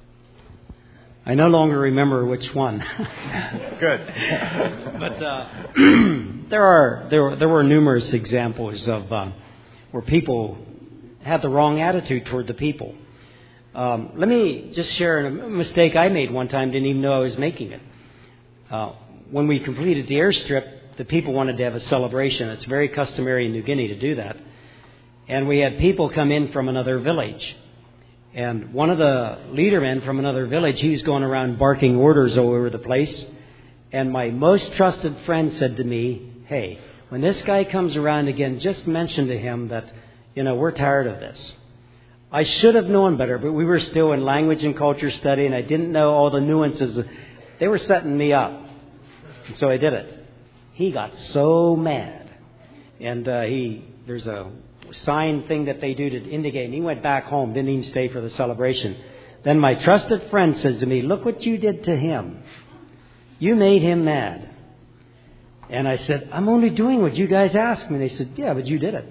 I no longer remember which one. Good. But uh, there are there there were numerous examples of uh, where people had the wrong attitude toward the people. Um, let me just share a mistake I made one time. Didn't even know I was making it. Uh, when we completed the airstrip, the people wanted to have a celebration. It's very customary in New Guinea to do that, and we had people come in from another village. And one of the leadermen from another village, he was going around barking orders all over the place. And my most trusted friend said to me, hey, when this guy comes around again, just mention to him that, you know, we're tired of this. I should have known better, but we were still in language and culture study, and I didn't know all the nuances. They were setting me up. And so I did it. He got so mad. And uh, he, there's a sign thing that they do to indicate, and he went back home, didn't even stay for the celebration. Then my trusted friend says to me, look what you did to him. You made him mad. And I said, I'm only doing what you guys asked me. And they said, yeah, but you did it.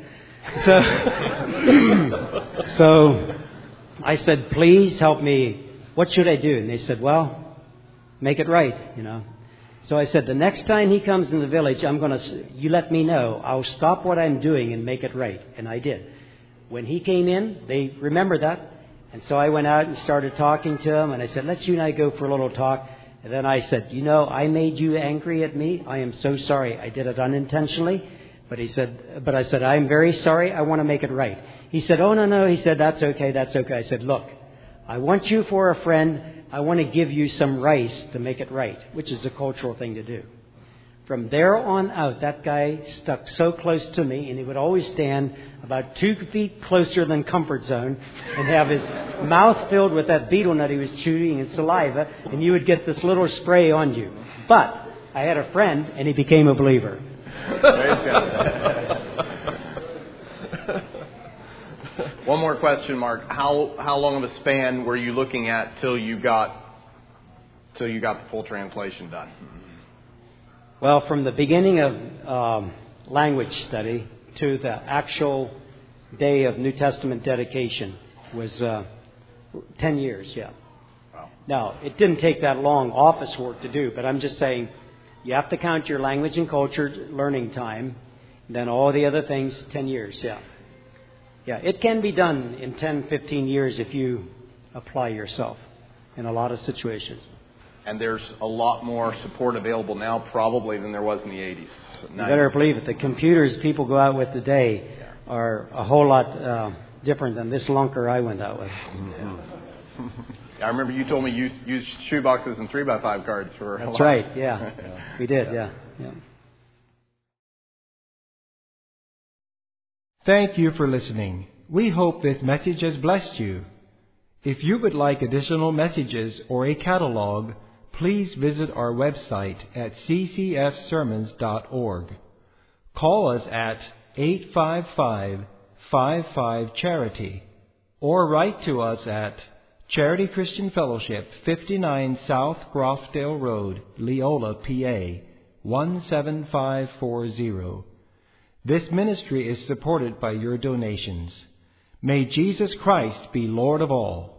So, so I said, please help me. What should I do? And they said, well, make it right, you know. So I said, the next time he comes in the village, I'm going to, you let me know. I'll stop what I'm doing and make it right. And I did. When he came in, they remembered that. And so I went out and started talking to him. And I said, let's you and I go for a little talk. And then I said, you know, I made you angry at me. I am so sorry. I did it unintentionally. But he said, but I said, I'm very sorry. I want to make it right. He said, oh, no, no. He said, that's okay. That's okay. I said, look, I want you for a friend. I want to give you some rice to make it right, which is a cultural thing to do. From there on out, that guy stuck so close to me, and he would always stand about two feet closer than comfort zone and have his mouth filled with that betel nut he was chewing and saliva, and you would get this little spray on you. But I had a friend, and he became a believer. One more question, Mark. How how long of a span were you looking at till you got till you got the full translation done? Well, from the beginning of um, language study to the actual day of New Testament dedication was uh, ten years. Yeah. Wow. Now, it didn't take that long office work to do, but I'm just saying you have to count your language and culture learning time, then all the other things, ten years. Yeah. Yeah, it can be done in ten, fifteen years if you apply yourself in a lot of situations. And there's a lot more support available now probably than there was in the eighties. You better believe it. The computers people go out with today are a whole lot uh, different than this lunker I went out with. Yeah. I remember you told me you used shoeboxes and three by five cards for That's right, yeah. yeah. We did, yeah. yeah. Thank you for listening. We hope this message has blessed you. If you would like additional messages or a catalog, please visit our website at c c f sermons dot org. Call us at eight five five, five five, charity or write to us at Charity Christian Fellowship, fifty-nine South Grofdale Road, Leola, P A, one seven five four zero. This ministry is supported by your donations. May Jesus Christ be Lord of all.